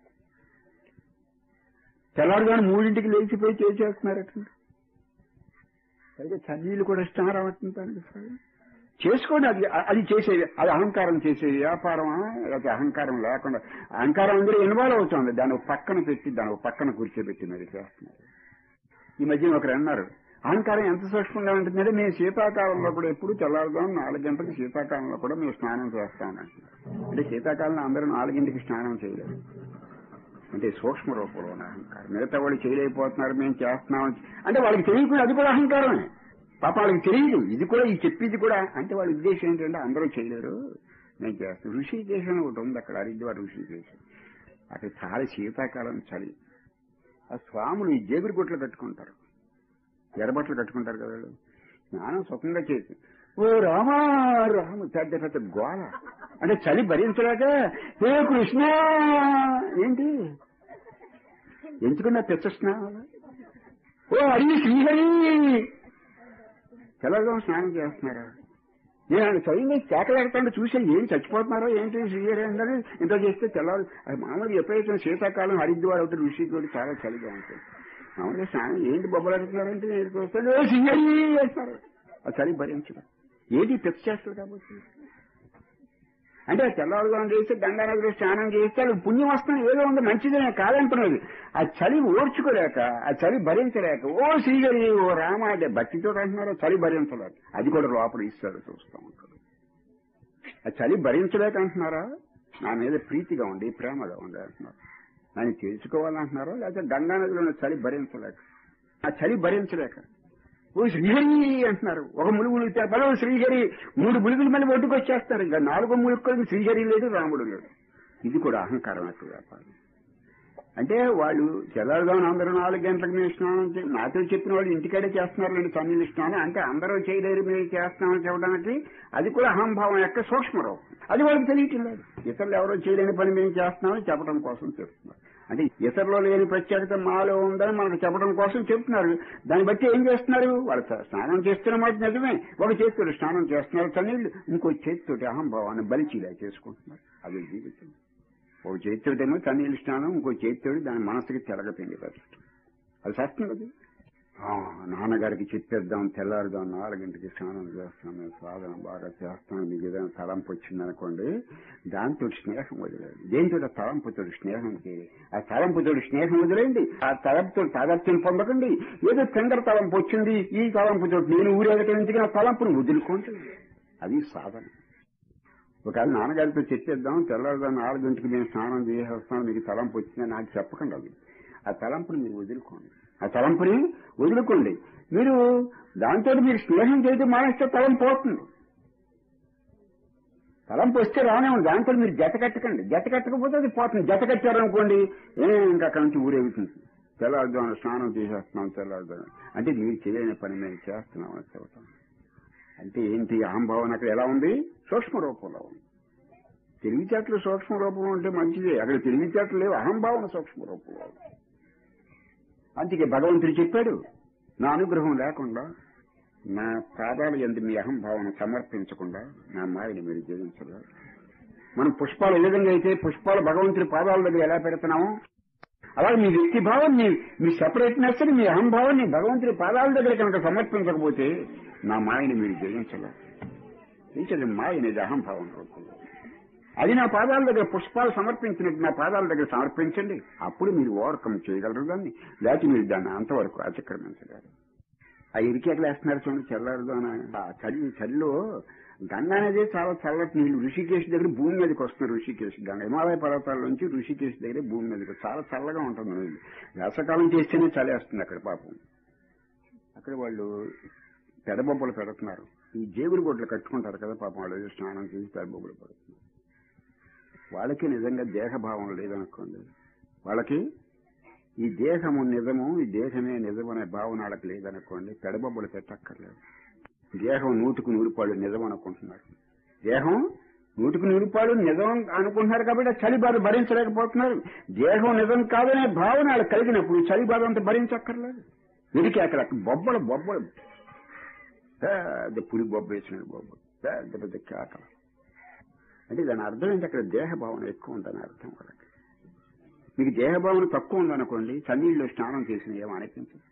తెల్లారుగానే మూడింటికి లేచిపోయి చేసేస్తున్నారట. అయితే చన్నీళ్ళు కూడా ఇష్టం రావట్లేదు. చేసుకోండి. అది అది చేసేది, అది అహంకారం చేసే వ్యాపారమా? లేకపోతే అహంకారం లేకుండా అహంకారం అందరూ ఇన్వాల్వ్ అవుతుంది. దాన్ని పక్కన పెట్టి దాన్ని పక్కన కూర్చోబెట్టి మరి చేస్తున్నారు. ఈ మధ్యన ఒకరు అన్నారు, అహంకారం ఎంత సూక్ష్మంగా ఉంటుందంటే మేము శీతాకాలంలో కూడా ఎప్పుడు తెల్లారుదాం నాలుగు గంటలకు శీతాకాలంలో కూడా మేము స్నానం చేస్తామని అంటున్నారు. అంటే శీతాకాలంలో అందరూ నాలుగింటికి స్నానం చేయలేదు అంటే సూక్ష్మ రూపంలో ఉన్న అహంకారం. మిగతా వాళ్ళు చేయలేకపోతున్నారు, మేము చేస్తున్నాం అంటే వాళ్ళకి తెలియకుండా అది కూడా అహంకారమే. పాప వాళ్ళకి తెలియదు ఇది కూడా, ఈ చెప్పేది కూడా. అంటే వాళ్ళ ఉద్దేశం ఏంటంటే అందరూ చేయలేరు, నేను చేస్తాను. ఋషికేశం ఒకటి ఉంది అక్కడ, హరిద్వార్ ఋషికేశం. అక్కడ చాలా శీతాకాలం చలి. ఆ స్వాములు ఈ జేగురు గుట్లు కట్టుకుంటారు, ఎర్రబట్టలు కట్టుకుంటారు కదా వాళ్ళు. స్నానం సుఖంగా చేసి ఓ రామా రామ పెద్ద పెద్ద గోళ. అంటే చలి భరించలేక ఏ కృష్ణ ఏంటి ఎంచుకున్నా పెద్ద స్నానం. ఓ హరి శ్రీహరి తెల్లగా స్నానం చేస్తున్నారా? నేను ఆయన చదివి కేకలేడతాను చూసి ఏం చచ్చిపోతున్నారో ఏంటి శ్రీహరి అంటే ఇంత చేస్తే తెల్లవారు అది మామూలుగా ఎప్పుడైతే శీతాకాలం హరిద్వార్ ఒకటి ఋషికి చాలా చలిగా ఉంటుంది. మామూలుగా స్నానం ఏంటి బొబ్బలు అడుగుతున్నారంటే నేను వస్తాను శ్రీహరి చేస్తారు. ఆ చలి భరించడం ఏది పిచ్చ చేస్తారు కాబట్టి అంటే తెల్లవారుగా చేస్తే గంగా నదిలో స్నానం చేస్తే అది పుణ్యం వస్తుంది ఏదో ఉంది మంచిదనే కాదంటున్నది. ఆ చలి ఓర్చుకోలేక ఆ చలి భరించలేక ఓ శ్రీహరి ఓ రామ అంటే భక్తితో అంటున్నారో చలి భరించలేక అది కూడా లోపల ఇస్తాడు చూస్తూ ఉంటాడు. ఆ చలి భరించలేక అంటున్నారా నా మీద ప్రీతిగా ఉండి ప్రేమగా ఉండి అంటున్నారు. నన్ను తెలుసుకోవాలంటున్నారో లేకపోతే గంగా నదిలో చలి భరించలేక ఆ చలి భరించలేక ఓ శ్రీహరి అంటున్నారు. ఒక ములుగు ములిగితే బలో శ్రీహరి మూడు ములుగులు మళ్ళీ ఒడ్డుకు వచ్చేస్తారు. ఇంకా నాలుగో ములుగుకి శ్రీహరి లేదు రాముడు లేడు. ఇది కూడా అహంకారం యొక్క వ్యాపారం. అంటే వాళ్ళు తెల్లవారుజామున అందరూ నాలుగు గంటలకు మేము స్నానం నాతో చెప్పిన వాళ్ళు ఇంటికాడే చేస్తున్నారు లేండి సన్నీళ్ళు స్నానం అంటే అందరూ చేయలేరు మీరు చేస్తున్నామని చెప్పడానికి అది కూడా అహంభావం యొక్క సూక్ష్మరూపం. అది వాళ్ళకి తెలియటం లేదు. ఇతరులు ఎవరో చేయలేని పని మేము చేస్తున్నామని చెప్పడం కోసం చెప్తున్నారు. అంటే ఇతరులో లేని ప్రత్యేకత మాలో ఉందని మనకు చెప్పడం కోసం చెప్తున్నారు. దాన్ని బట్టి ఏం చేస్తున్నారు వాళ్ళు స్నానం చేస్తున్న మాట నిజమే. ఒక చేతితో స్నానం చేస్తున్నారు సన్నీళ్ళు ఇంకో చేతితోటి అహంభావాన్ని బలిచీలా చేసుకుంటున్నారు. అది జీవితం. ఒక చేతితోటేమో సన్నీళ్ళు స్నానం ఇంకో చేతితోటి దాని మనసుకి తెలగపిండి కష్టం అది సస్తుంది. నాన్నగారికి చెప్పేద్దాం తెల్లారుదాం నాలుగింటికి స్నానం చేస్తాం మేము సాధన బాగా చేస్తాం మీకు ఏదైనా తలంపు వచ్చిందనుకోండి దాంతో స్నేహం వదిలేండి. దేంతో తలంపుతో స్నేహం చేయాలి. ఆ తలంపుతో స్నేహం వదిలేండి. ఆ తలంపుతో తాగత్యం పొందకండి. ఏదో తెంగర తలంపు వచ్చింది ఈ తలంపుతో నేను ఊరేగటం నుంచి ఆ తలంపును వదులుకోండి. అది సాధన. ఒకవేళ నాన్నగారితో చెప్పేద్దాం తెల్లారుదాం నాలుగింటికి మేము స్నానం చేసేస్తాం మీకు తలంపు వచ్చిందని నాకు చెప్పకండి. అది ఆ తలంపుని మీరు వదులుకోండి. ఆ తలంపుని వదులుకోండి. మీరు దాంతో మీరు స్నేహం చేయడం మానేస్తే తలంపు పోతుంది. తలంపు వస్తే రానే ఉంది. దాంతో మీరు జత కట్టకండి. జత కట్టకపోతే అది పోతుంది. జత కట్టారనుకోండి ఏం ఇంకా అక్కడి నుంచి ఊరేగుతుంది. తెల్లారుదాం స్నానం చేసేస్తున్నాం తెల్లారుదాం అంటే మీరు చేయని పని మేము చేస్తున్నాం అని చెబుతాం. అంటే ఏంటి అహంభావన అక్కడ ఎలా ఉంది సూక్ష్మ రూపంలో ఉంది. తెలివితేటలు సూక్ష్మ రూపంలో ఉంటే మంచిదే. అక్కడ తెలివితేటలు లేవు అహంభావన సూక్ష్మ రూపంలో ఉంది. అందుకే భగవంతుడు చెప్పాడు నా అనుగ్రహం లేకుండా నా పాదాలు ఎందు మీ అహంభావన సమర్పించకుండా నా మాయని మీరు జయించలేరు. మనం పుష్పాలు ఏ విధంగా అయితే పుష్పాలు భగవంతుడి పాదాల దగ్గర ఎలా పెడుతున్నామో అలాగే మీ వ్యక్తి భావం మీ మీ సెపరేట్నెస్ ని మీ అహంభావాన్ని భగవంతుడి పాదాల దగ్గర కనుక సమర్పించకపోతే నా మాయని మీరు జయించలేరు. జయించదు మాయ అనేది అహంభావం రూపంలో. అది నా పాదాల దగ్గర పుష్పాలు సమర్పించినట్టు నా పాదాల దగ్గర సమర్పించండి. అప్పుడు మీరు ఓవర్కమ్ చేయగలరు దాన్ని. లేకపోతే మీరు దాన్ని అంతవరకు అతిక్రమించగలరు. ఆ ఇరికేకలు వేస్తున్నారు చూడండి చల్లారుదో ఆ చలి చలిలో గంగా అనేది చాలా చల్లటి నీళ్లు ఋషికేశ్ దగ్గర భూమి మీదకి వస్తున్నారు. ఋషికేశ్ గంగా హిమాలయ పర్వతాల నుంచి ఋషికేశ్ దగ్గర భూమి మీదకి చాలా చల్లగా ఉంటుంది నీళ్ళు. వేసవకాలం చేస్తేనే చలేస్తుంది అక్కడ పాపం. అక్కడ వాళ్ళు పెడబొబ్బలు పెడుతున్నారు. ఈ జేబులు గొడ్లు కట్టుకుంటారు కదా పాపం వాళ్ళు స్నానం చేసి పెడబొబ్బలు పెడుతున్నారు. వాళ్ళకి నిజంగా దేహభావం లేదనుకోండి. వాళ్ళకి ఈ దేహము నిజము ఈ దేహమే నిజం అనే భావన వాళ్ళకి లేదనుకోండి పెడబొబ్బలు పెట్టక్కర్లేదు. దేహం నూటికి నూరుపాళ్ళు నిజం అనుకుంటున్నారు. దేహం నూటికి నూరుపాళ్ళు నిజం అనుకుంటున్నారు కాబట్టి చలి బాధ భరించలేకపోతున్నారు. దేహం నిజం కాదనే భావన వాళ్ళకి కలిగినప్పుడు చలి బాధ అంతా భరించక్కర్లేదు. వెడికి అక్కడ బొబ్బలు బొబ్బలు పెద్ద పులి బొబ్బ వేసిన బొబ్బలు పెద్ద పెద్ద కేకలు. అంటే దాని అర్థం ఏంటి అక్కడ దేహభావన ఎక్కువ ఉందని అర్థం. వాళ్ళకి మీకు దేహభావన తక్కువ ఉందనుకోండి చన్నీళ్ళు స్నానం చేసిన ఏమో అనిపించదు.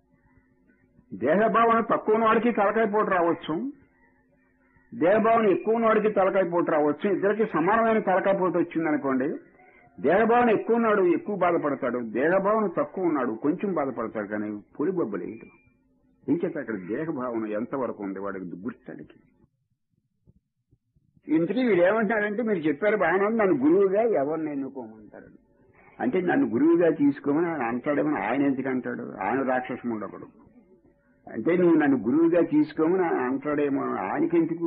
దేహభావన తక్కువ ఉన్న వాడికి తలకాయ పోటు రావచ్చు. దేహభావన ఎక్కువ ఉన్న వాడికి తలకాయ పోటు రావచ్చు. ఇద్దరికి సమానమైన తలకాయ పోటు వచ్చిందనుకోండి దేహభావన ఎక్కువ ఉన్నాడు ఎక్కువ బాధపడతాడు. దేహభావన తక్కువ ఉన్నాడు కొంచెం బాధపడతాడు. కానీ పొడి బొబ్బలేదు. ఏం చేత అక్కడ దేహభావన ఎంతవరకు ఉంది వాడికి గుర్తడికి. ఇంతకీ వీడు ఏమంటారంటే మీరు చెప్పారు బాగానే నన్ను గురువుగా ఎవరిని ఎన్నుకోమంటారు. అంటే నన్ను గురువుగా తీసుకోమని ఆయన అంటాడేమో. ఆయన ఎందుకు అంటాడు? ఆయన రాక్షసం ఉండకూడదు. అంటే నువ్వు నన్ను గురువుగా తీసుకోమని ఆయన అంటాడేమో. ఆయనకెందుకు?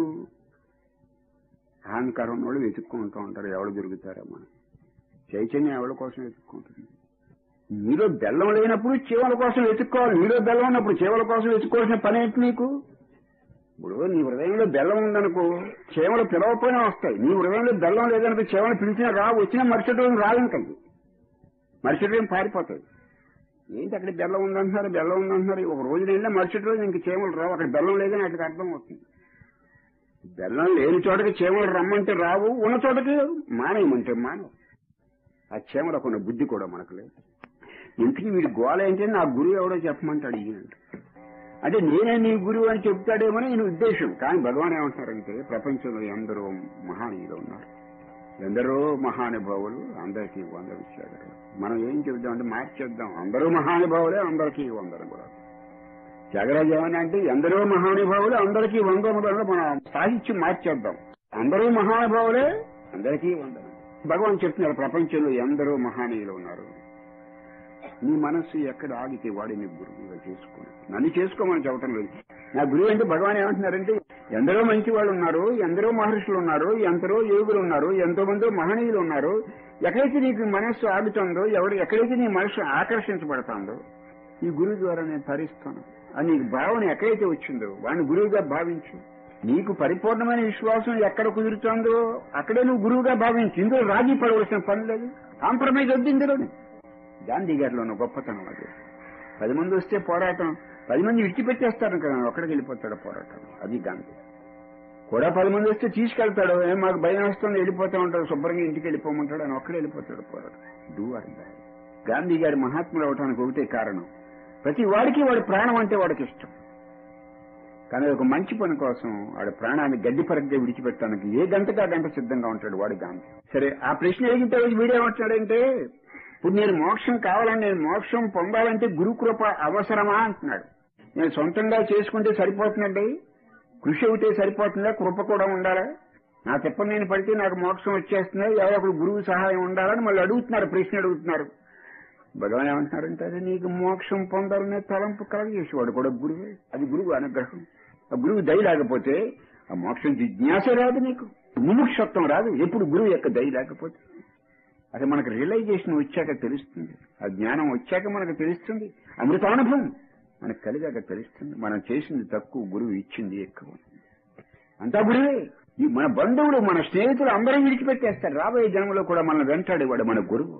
అహంకారం వాళ్ళు వెతుక్కుంటూ ఉంటారు ఎవరు దొరుకుతారేమో. చైతన్యం ఎవరి కోసం వెతుక్కుంటుంది? మీలో బెల్లం లేనప్పుడు చీవల కోసం వెతుక్కోవాలి. మీలో బెల్లం ఉన్నప్పుడు చీవల కోసం వెతుక్కోవాల్సిన పని ఏంటి నీకు? ఇప్పుడు నీ హృదయంలో బెల్లం ఉందనుకో చీమలు పిలవపోయినా వస్తాయి. నీ హృదయంలో బెల్లం లేదనుకో చీమలు పిలిచినా రా వచ్చినా మరుసటి రోజు రాలంటాయి. మరుసటి రోజు పారిపోతాయి. ఏంటి అక్కడ బెల్లం ఉందంటున్నారు బెల్లం ఉందంటున్నారు. ఒక రోజు వెళ్ళినా మరుసటి రోజు ఇంక చీమలు రావు. అక్కడ బెల్లం లేదని అక్కడికి అర్థం అవుతుంది. బెల్లం లేని చోటకి చీమలు రమ్మంటే రావు, ఉన్న చోటకి మానేయమంటే మానవు. ఆ చీమలకు ఉన్న బుద్ధి కూడా మనకు లేదు. ఇంటికి వీడి గోళ ఏంటంటే నా గురువు ఎవడో చెప్పమంటాడు ఈయనంట. అంటే నేనే నీ గురువు అని చెప్తాడేమో ఈయన ఉద్దేశం. కానీ భగవాన్ ఏమంటారంటే ప్రపంచంలో ఎందరో మహానీయులు ఉన్నారు, ఎందరో మహానుభావులు, అందరికీ వందలు ఇచ్చాడు. మనం ఏం చెబుదామంటే మార్చేద్దాం, అందరూ మహానుభావులే, అందరికీ వందలు కూడా. త్యాగరాజు ఏమని అంటే ఎందరో మహానుభావులు అందరికీ వందలు మనం సాహిత్యం మార్చేద్దాం. అందరూ మహానుభావులే, అందరికీ వందలు. భగవాన్ చెప్తున్నారు ప్రపంచంలో ఎందరో మహానీయులు ఉన్నారు. నీ మనస్సు ఎక్కడ ఆగితే వాడిని గురువుగా చేసుకోండి. నన్ను చేసుకోమని చెప్పటం లేదు. నా గురువు అంటే భగవాన్ ఏమంటున్నారంటే ఎందరో మంచి వాళ్ళు ఉన్నారు, ఎందరో మహర్షులు ఉన్నారు, ఎందరో యోగులు ఉన్నారు, ఎంతో మందో మహనీయులు ఉన్నారు. ఎక్కడైతే నీకు మనస్సు ఆగుతుందో, ఎవరు ఎక్కడైతే నీ మనస్సు ఆకర్షించబడుతుందో ఈ గురువు ద్వారా నేను తరిస్తాను అని నీకు భావన ఎక్కడైతే వచ్చిందో వాడిని గురువుగా భావించు. నీకు పరిపూర్ణమైన విశ్వాసం ఎక్కడ కుదురుతుందో అక్కడే నువ్వు గురువుగా భావించు. ఇందులో రాజీ పడవలసిన పని లేదు, కాంప్రమైజ్ వద్దు ఇందులోనే. గాంధీ గారిలో ఉన్న గొప్పతనం అది. పది మంది వస్తే పోరాటం, పది మంది విడిచిపెట్టేస్తాడు కదా, ఒక్కడికి వెళ్ళిపోతాడు పోరాటం. అది గాంధీ కూడా. పది మంది వస్తే తీసుకెళ్తాడు, మాకు భయం వస్తుంది వెళ్ళిపోతా ఉంటాడు, శుభ్రంగా ఇంటికి వెళ్ళిపోమంటాడు, అని ఒక్కడే వెళ్ళిపోతాడు పోరాటం. Do or die. గాంధీ గారి మహాత్ముడు అవటానికి ఒకటే కారణం, ప్రతి వాడికి వాడి ప్రాణం అంటే వాడికి ఇష్టం. కానీ ఒక మంచి పని కోసం వాడి ప్రాణాన్ని గడ్డి పరగ్గా విడిచిపెట్టడానికి ఏ గంటగా గంట సిద్ధంగా ఉంటాడు వాడి గాంధీ. సరే, ఆ ప్రశ్న అడిగితే వీడేమంటున్నాడంటే ఇప్పుడు నేను మోక్షం కావాలని, నేను మోక్షం పొందాలంటే గురుకృప అవసరమా అంటున్నాడు. నేను సొంతంగా చేసుకుంటే సరిపోతుందండి, కృషి అవుతే సరిపోతుందా, కృప కూడా ఉండాలా? నా తిప్ప నేను పడితే నాకు మోక్షం వచ్చేస్తుందా, ఎవరో ఒకరు గురువు సహాయం ఉండాలని మళ్ళీ అడుగుతున్నారు, ప్రశ్న అడుగుతున్నారు. భగవాన్ ఏమంటున్నారంటే అది నీకు మోక్షం పొందాలనే తలంపు కలగజేసేవాడు కూడా గురువే. అది గురువు అనుగ్రహం. ఆ గురువు దయ లేకపోతే ఆ మోక్షం జిజ్ఞాస రాదు, నీకు ముముక్షత్వం రాదు. ఎప్పుడు గురువు యొక్క దయ లేకపోతే అది మనకు రియలైజేషన్ వచ్చాక తెలుస్తుంది, ఆ జ్ఞానం వచ్చాక మనకు తెలుస్తుంది, అమృతానుభవం మనకు కలిగాక తెలుస్తుంది. మనం చేసింది తక్కువ, గురువు ఇచ్చింది ఎక్కువ. అంతా గురువే. ఈ మన బంధువులు, మన స్నేహితులు అందరూ విడిచిపెట్టేస్తారు. రాబోయే జన్మలో కూడా మనల్ని వెంటాడేవాడు మన గురువు.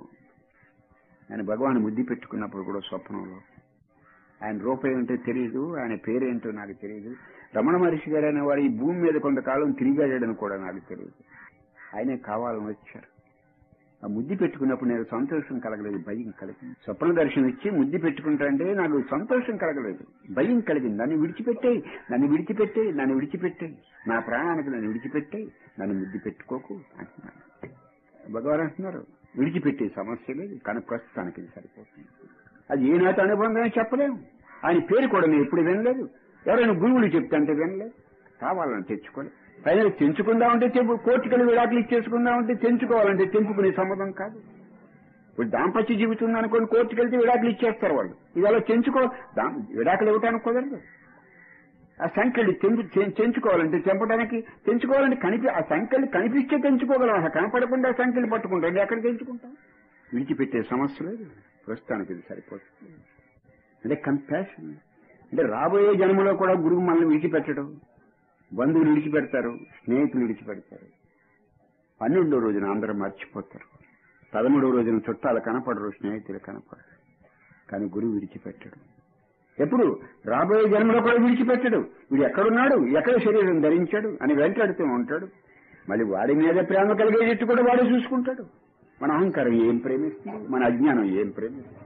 ఆయన భగవాన్ ముద్దు పెట్టుకున్నప్పుడు కూడా స్వప్నంలో ఆయన రూపం ఏంటో తెలియదు, ఆయన పేరేంటో నాకు తెలియదు. రమణ మహర్షి గారు అనేవాడు ఈ భూమి మీద కొంతకాలం తిరిగాడని కూడా నాకు తెలియదు. ఆయనే కావాలని వచ్చారు. ఆ ముద్దు పెట్టుకున్నప్పుడు నేను సంతోషం కలగలేదు, భయం కలిగింది. స్వప్న దర్శనం ఇచ్చి ముద్దు పెట్టుకుంటాంటే నాకు సంతోషం కలగలేదు, భయం కలిగింది. నన్ను విడిచిపెట్టాయి, నన్ను విడిచిపెట్టాయి, నన్ను విడిచిపెట్టాయి, నా ప్రాణానికి నన్ను విడిచిపెట్టాయి, నన్ను ముద్దు పెట్టుకోకు అంటున్నాను. భగవాన్ అంటున్నారు విడిచిపెట్టే సమస్య లేదు, కానీ ప్రస్తుతానికి ఇది సరిపోతుంది. అది ఏనాటి అనుబంధం చెప్పలేము. ఆయన పేరు కూడా నేను ఎప్పుడు వినలేదు. ఎవరైనా గురువులు చెప్తే అంటే వినలేదు. కావాలని తెచ్చుకోలేదు. పైన తెంచుకుందామంటే తెంపు, కోర్టుకెళ్ళి విడాకులు ఇచ్చేసుకుందామంటే తెంచుకోవాలంటే తెంపుకునే సంబంధం కాదు. ఇప్పుడు దాంపత్య జీవితం అనుకోని కోర్టుకెళ్తే విడాకులు ఇచ్చేస్తారు వాళ్ళు. ఇది అలా తెంచుకో, విడాకులు ఇవ్వటానికి కుదరదు. ఆ సంఖ్యలు తెంపు తెంచుకోవాలంటే తెంపడానికి, తెంచుకోవాలంటే కనిపి ఆ సంఖ్యలు కనిపిస్తే తెంచుకోగలం. అసలు కనపడకుండా సంఖ్యలు పట్టుకుంటాం, ఎక్కడ తెంచుకుంటాం? విడిచిపెట్టే సమస్య లేదు, ప్రస్తుతానికి ఇది సరిపోతుంది. అంటే కంపాషన్ అంటే రాబోయే జన్మలో కూడా గురువు మనల్ని విడిచిపెట్టడం. బంధువులు విడిచిపెడతారు, స్నేహితులు విడిచిపెడతారు. పన్నెండో రోజున అందరూ మర్చిపోతారు. పదమూడవ రోజున చుట్టాలు కనపడరు, స్నేహితులు కనపడరు. కానీ గురువు విడిచిపెట్టడు. ఎప్పుడు రాబోయే జన్మలో కూడా విడిచిపెట్టడు. వీడు ఎక్కడున్నాడు, ఎక్కడ శరీరం ధరించాడు అని వెంటాడుతూ ఉంటాడు. మళ్ళీ వాడి మీద ప్రేమ కలిగేటట్టు కూడా వాడే చూసుకుంటాడు. మన అహంకారం ఏం ప్రేమిస్తుంది, మన అజ్ఞానం ఏం ప్రేమిస్తుంది?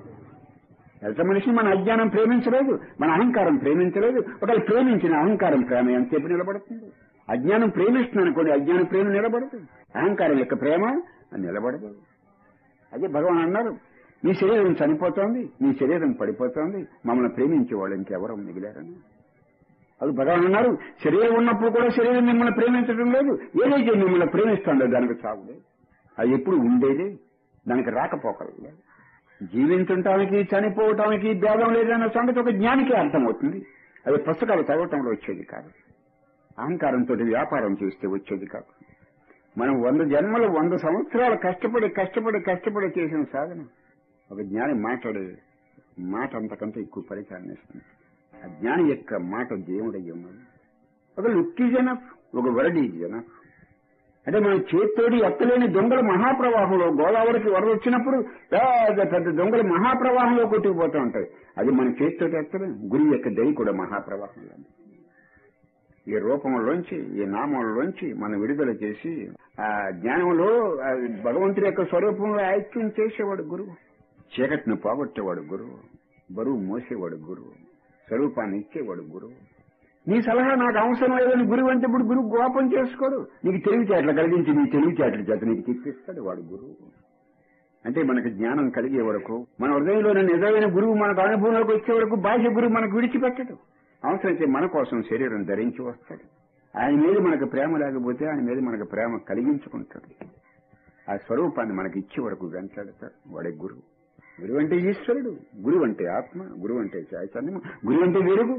ఎంత మనిషిని మన అజ్ఞానం ప్రేమించలేదు, మన అహంకారం ప్రేమించలేదు. ఒకవేళ ప్రేమించిన అహంకారం ప్రేమ ఎంతసేపు నిలబడుతుంది? అజ్ఞానం ప్రేమిస్తుంది అనుకోండి, అజ్ఞానం ప్రేమ నిలబడదు. అహంకారం యొక్క ప్రేమ నిలబడదు. అదే భగవాన్ అన్నారు, మీ శరీరం చనిపోతోంది, మీ శరీరం పడిపోతోంది, మమ్మల్ని ప్రేమించే వాళ్ళు ఇంకెవరో మిగిలారని. అది భగవాన్ అన్నారు, శరీరం ఉన్నప్పుడు కూడా శరీరం మిమ్మల్ని ప్రేమించడం లేదు. ఏదైతే మిమ్మల్ని ప్రేమిస్తుందో దానికి సాగులేదు. అది ఎప్పుడు ఉండేది, దానికి రాకపోకలేదు. జీవించటానికి చనిపోవటానికి భేదం లేదన్న సంగతి ఒక జ్ఞానికి అర్థమవుతుంది. అది పుస్తకాలు చదవటంలో వచ్చేది కాదు, అహంకారంతో వ్యాపారం చేస్తే వచ్చేది కాదు. మనం వంద జన్మలు వంద సంవత్సరాలు కష్టపడి కష్టపడి కష్టపడి చేసిన సాధన ఒక జ్ఞాని మాట్లాడే మాట అంతకంటే ఎక్కువ ఫలితాన్ని ఇస్తుంది. ఆ జ్ఞాని యొక్క మాట దేవుడయ్య ఉన్నది. ఒక లుక్ ఈజ్ ఎనఫ్, ఒక వర్డ్ ఈజ్ ఎనఫ్. అంటే మనం చేత్తోడి ఎత్తలేని దొంగల మహాప్రవాహంలో, గోదావరికి వరద వచ్చినప్పుడు పెద్ద పెద్ద దొంగలు మహాప్రవాహంలో కొట్టుకుపోతూ ఉంటాయి. అది మన చేత్తోటి ఎత్తలేం. గురువు యొక్క దయ కూడా మహాప్రవాహంలో. ఈ రూపంలోంచి ఈ నామంలోంచి మనం విడుదల చేసి ఆ జ్ఞానంలో భగవంతుడి యొక్క స్వరూపంలో ఐక్యం చేసేవాడు గురువు. చీకటిని పోగొట్టేవాడు గురువు. బరువు మోసేవాడు గురువు. స్వరూపాన్ని ఇచ్చేవాడు గురువు. నీ సలహా నాకు అవసరం లేదని గురువు అంటే ఇప్పుడు గురువు గోపం చేసుకోడు. నీకు తెలివితేటలు కలిగించి నీ తెలివితేటల చేత నీకు తిప్పిస్తాడు వాడు గురువు. అంటే మనకు జ్ఞానం కలిగే వరకు మన హృదయంలోని నిజమైన గురువు మనకు అనుభవంలోకి వచ్చే వరకు బాహ్య గురువు మనకు విడిచిపెట్టడు. అవసరమైతే మన కోసం శరీరం ధరించి వస్తాడు. ఆయన మీద మనకు ప్రేమ లేకపోతే ఆయన మీద మనకు ప్రేమ కలిగించుకుంటాడు. ఆ స్వరూపాన్ని మనకి ఇచ్చే వరకు వెంటాడతాడు వాడే గురువు. గురువు అంటే ఈశ్వరుడు, గురువు అంటే ఆత్మ, గురువు అంటే చైతన్యం, గురువు అంటే వెలుగు.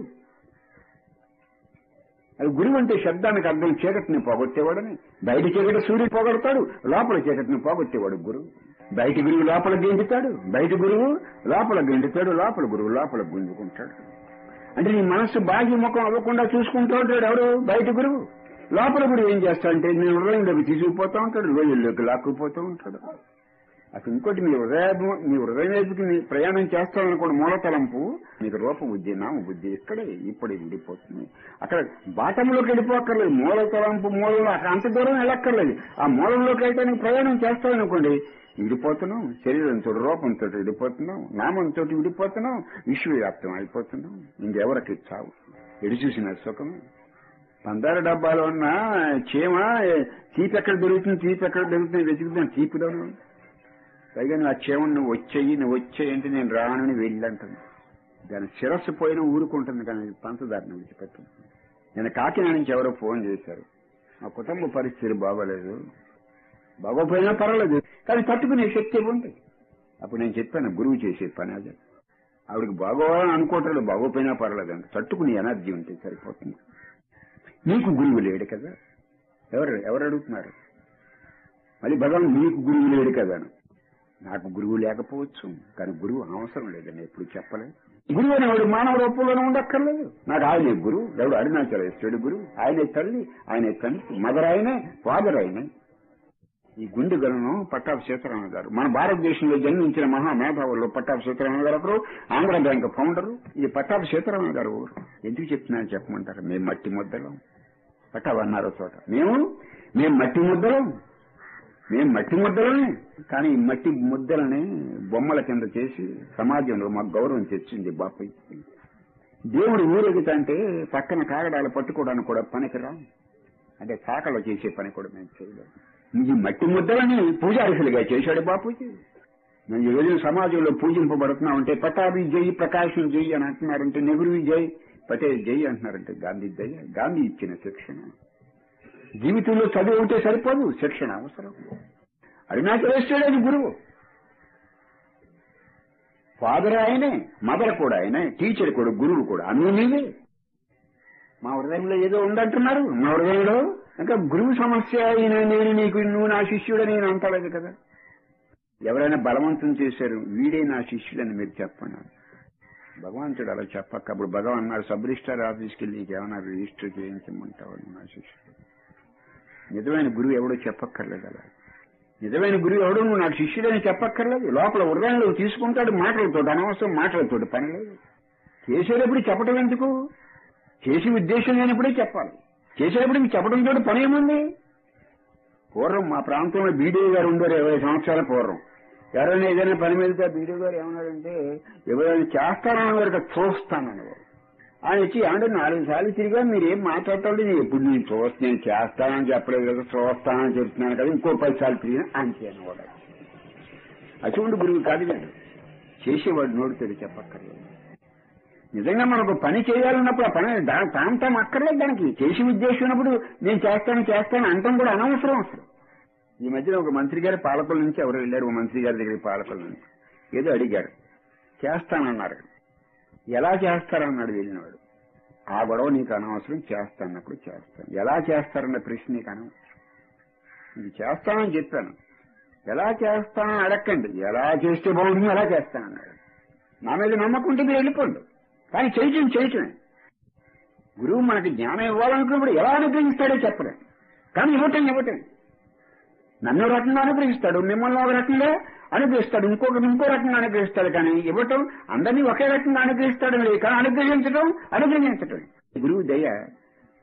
అది గురువు అంటే శబ్దానికి అర్థం చీకటిని పోగొట్టేవాడని. బయట చీకటి సూర్యుడు పోగొడతాడు, లోపల చీకటిని పోగొట్టేవాడు గురువు. బయట గురువు లోపల గెంటుతాడు, బయట గురువు లోపల గెంటుతాడు, లోపల గురువు లోపల గుంజుకుంటాడు. అంటే నీ మనస్సు బాహ్య ముఖం అవ్వకుండా చూసుకుంటూ ఉంటాడు ఎవరు? బయట గురువు. లోపల గురువు ఏం చేస్తాడంటే నేను హృదయంలోకి తీసుకుపోతూ ఉంటాడు, రోజుల్లోకి లాక్కుపోతూ ఉంటాడు. అసలు ఇంకోటి మీ హృదయం మీ హృదయం వైపుకి మీ ప్రయాణం చేస్తామనుకోండి, మూలతలంపు మీకు రూప బుద్ధి నామ బుద్ధి ఇక్కడే ఇప్పుడు విడిపోతుంది. అక్కడ బాటంలోకి వెళ్ళిపోక్కర్లేదు, మూలతలంపు మూలంలో అంత దూరం వెళ్ళక్కర్లేదు. ఆ మూలంలోకి వెళ్ళడానికి ప్రయాణం చేస్తామనుకోండి, విడిపోతున్నాం. శరీరంతో రూపంతో విడిపోతున్నాం, నామంతో విడిపోతున్నాం, విశ్వవ్యాప్తం అయిపోతున్నాం. ఇంకెవరికి చావు ఎడి చూసిన సుఖం. పందార డబ్బాలో ఉన్న చీమ చీపు ఎక్కడ దొరుకుతుంది, చీపు ఎక్కడ దొరుకుతుంది వెతుకుతాను చీపులోను. పైగా నువ్వు ఆ చీమను నువ్వు వచ్చేయి నువ్వు వచ్చేయంటే నేను రానని వెళ్ళంటుంది. దాని శిరస్సు పోయిన ఊరుకుంటుంది కానీ పంచదారిని విడిచిపెట్టింది. నేను కాకినాడ నుంచి ఎవరో ఫోన్ చేశారు, మా కుటుంబ పరిస్థితులు బాగోలేదు, బాగోపోయినా పర్వాలేదు కానీ తట్టుకునే శక్తి ఇవ్వండి. అప్పుడు నేను చెప్పాను గురువు చేసే పని అది. ఆవిడకి బాగోవాలని అనుకోవట్లేదు, బాగోపోయినా పర్వాలేదు అంటే తట్టుకునే ఎనర్జీ ఉంటే సరిపోతుంది. నీకు గురువు లేడు కదా, ఎవరు ఎవరు అడుగుతున్నారు మళ్ళీ భగవాన్ నీకు గురువు లేడు కదా. నాకు గురువు లేకపోవచ్చు కానీ గురువు అవసరం లేదని ఎప్పుడు చెప్పలేదు. గురువు అనేవాడు మానవ రూపంలోనే ఉండక్కర్లేదు. నాకు ఆయనే గురువు, ఎవడు అరుణాచలేశ్వరుడు గురువు, ఆయనే తల్లి, ఆయనే తండ్రి, మదర్ ఆయనే, ఫాదర్ ఆయనే. ఈ గుండె గలను పట్టాభి సీతారామ గారు మన భారతదేశంలో జన్మించిన మహామేధావుల్లో పట్టాభి సీతారామ గారు ఒకరు, ఆంధ్ర బ్యాంక్ ఫౌండరు. ఇది పట్టాభి సీతారామ గారు ఎందుకు చెప్తున్నాను చెప్పమంటారు? మేము మట్టి ముద్దలం. పట్టాభి అన్నారు చోట, మేము మేము మట్టి ముద్దలం మేము మట్టి ముద్దలనే కానీ ఈ మట్టి ముద్దలని బొమ్మల కింద చేసి సమాజంలో మాకు గౌరవం తెచ్చింది బాపై. దేవుడు ఊరేగుతంటే పక్కన కాగడాలు పట్టుకోవడానికి కూడా పనికిరా, అంటే శాఖలో చేసే పని కూడా మేము చేయలేము. ఈ మట్టి ముద్దలని పూజారిసులుగా చేశాడు బాపూజీ. మేము ఈ రోజు సమాజంలో పూజింపబడుతున్నాం అంటే పటాభి జై, ప్రకాశం జై అని అంటున్నారంటే నెహ్రూ జై, పటేల్ జై అంటున్నారంటే గాంధీ జై. గాంధీ ఇచ్చిన శిక్షణ. జీవితంలో చదువు ఉంటే సరిపోదు, శిక్షణ అవసరం. అరుణాచలేశ్వరుడు అని గురువు, ఫాదర్ ఆయనే, మదర్ కూడా ఆయనే, టీచర్ కూడా, గురువు కూడా అన్నీ నీవే. మా హృదయంలో ఏదో ఉందంటున్నారు, మా హృదయంలో ఇంకా గురువు సమస్య అయినా నేను నీకు నువ్వు నా శిష్యుడు నేను అంటలేదు కదా. ఎవరైనా బలవంతం చేశారు వీడే నా శిష్యుడని మీరు చెప్పండి. భగవంతుడు అలా చెప్పక్క. అప్పుడు భగవాన్ అన్నారు సబ్ రిజిస్టార్ ఆఫీస్కి వెళ్ళి నీకేమన్నా రిజిస్టర్ చేయించమంటావు నా శిష్యుడు. నిజమైన గురువు ఎవడో చెప్పక్కర్లేదు. అలా నిజమైన గురువు ఎవడో నువ్వు నాకు శిష్యుడని చెప్పక్కర్లేదు. లోపల హృదయంలో తీసుకుంటాడు మాటలతో, అనవసరం మాటలతో పని లేదు. చేసేటప్పుడు చెప్పడం ఎందుకు? చేసే ఉద్దేశం లేనప్పుడే చెప్పాలి. చేసేటప్పుడు చెప్పడంతో పని ఏముంది? పూర్వం మా ప్రాంతంలో బీడీ గారు ఉండారు ఇరవై సంవత్సరాల పూర్వం. ఎవరైనా ఏదైనా పని మీద బీడీ గారు ఏమన్నారంటే ఎవరైనా చేస్తానన్న వరకు చూస్తానన్నారు. ఆయన వచ్చి ఏమంటే నాలుగు సార్లు తిరిగా మీరేం మాట్లాడతాడు, నేను ఎప్పుడు నేను చూస్తా నేను చేస్తానని చెప్పలేదు కదా, చూస్తానని చెప్తున్నాను కదా, ఇంకో పది సార్లు తిరిగినా అంతే అనవాడు. అటువంటి గురువు కాదు కదా, చేసేవాడు నోడుతాడు చెప్పక్కర్లేదు. నిజంగా మనకు పని చేయాలన్నప్పుడు ఆ పని దాని ప్రాంతం అక్కర్లేదు. దానికి చేసే ఉద్దేశం ఉన్నప్పుడు నేను చేస్తాను చేస్తాను అంటాం కూడా అనవసరం. అసలు ఈ మధ్యన ఒక మంత్రి గారి పాలకుల నుంచి ఎవరు వెళ్ళారు, ఒక మంత్రి గారి దగ్గర పాలకుల నుంచి ఏదో అడిగారు, చేస్తానన్నారు. ఎలా చేస్తారన్నాడు వెళ్ళినవాడు. ఆ గొడవ నీకు అనవసరం, చేస్తానప్పుడు చేస్తాను. ఎలా చేస్తారన్న ప్రశ్న నీకు అనవసరం. ఇది చేస్తానని చెప్పాను, ఎలా చేస్తానని అడగండి. ఎలా చేస్తే బాగుంటుంది ఎలా చేస్తానన్నాడు. నా మీద నమ్మకం ఉంటే మీరు వెళ్ళిపోండి, కానీ చేయటం చేయటమే. గురువు మనకి జ్ఞానం ఇవ్వాలనుకున్నప్పుడు ఎలా అనుగ్రహిస్తాడో చెప్పలేం, కానీ ఇవ్వటం ఇవ్వటం. నన్ను రకంగా అనుగ్రహిస్తాడు, మిమ్మల్ని ఒక రకంగా అనుగ్రహిస్తాడు, ఇంకొకటి ఇంకో రకంగా అనుగ్రహిస్తాడు. కానీ ఇవ్వటం అందరినీ ఒకే రకంగా అనుగ్రహిస్తాడు లేదు, కానీ అనుగ్రహించడం అనుగ్రహించటం. గురువు దయ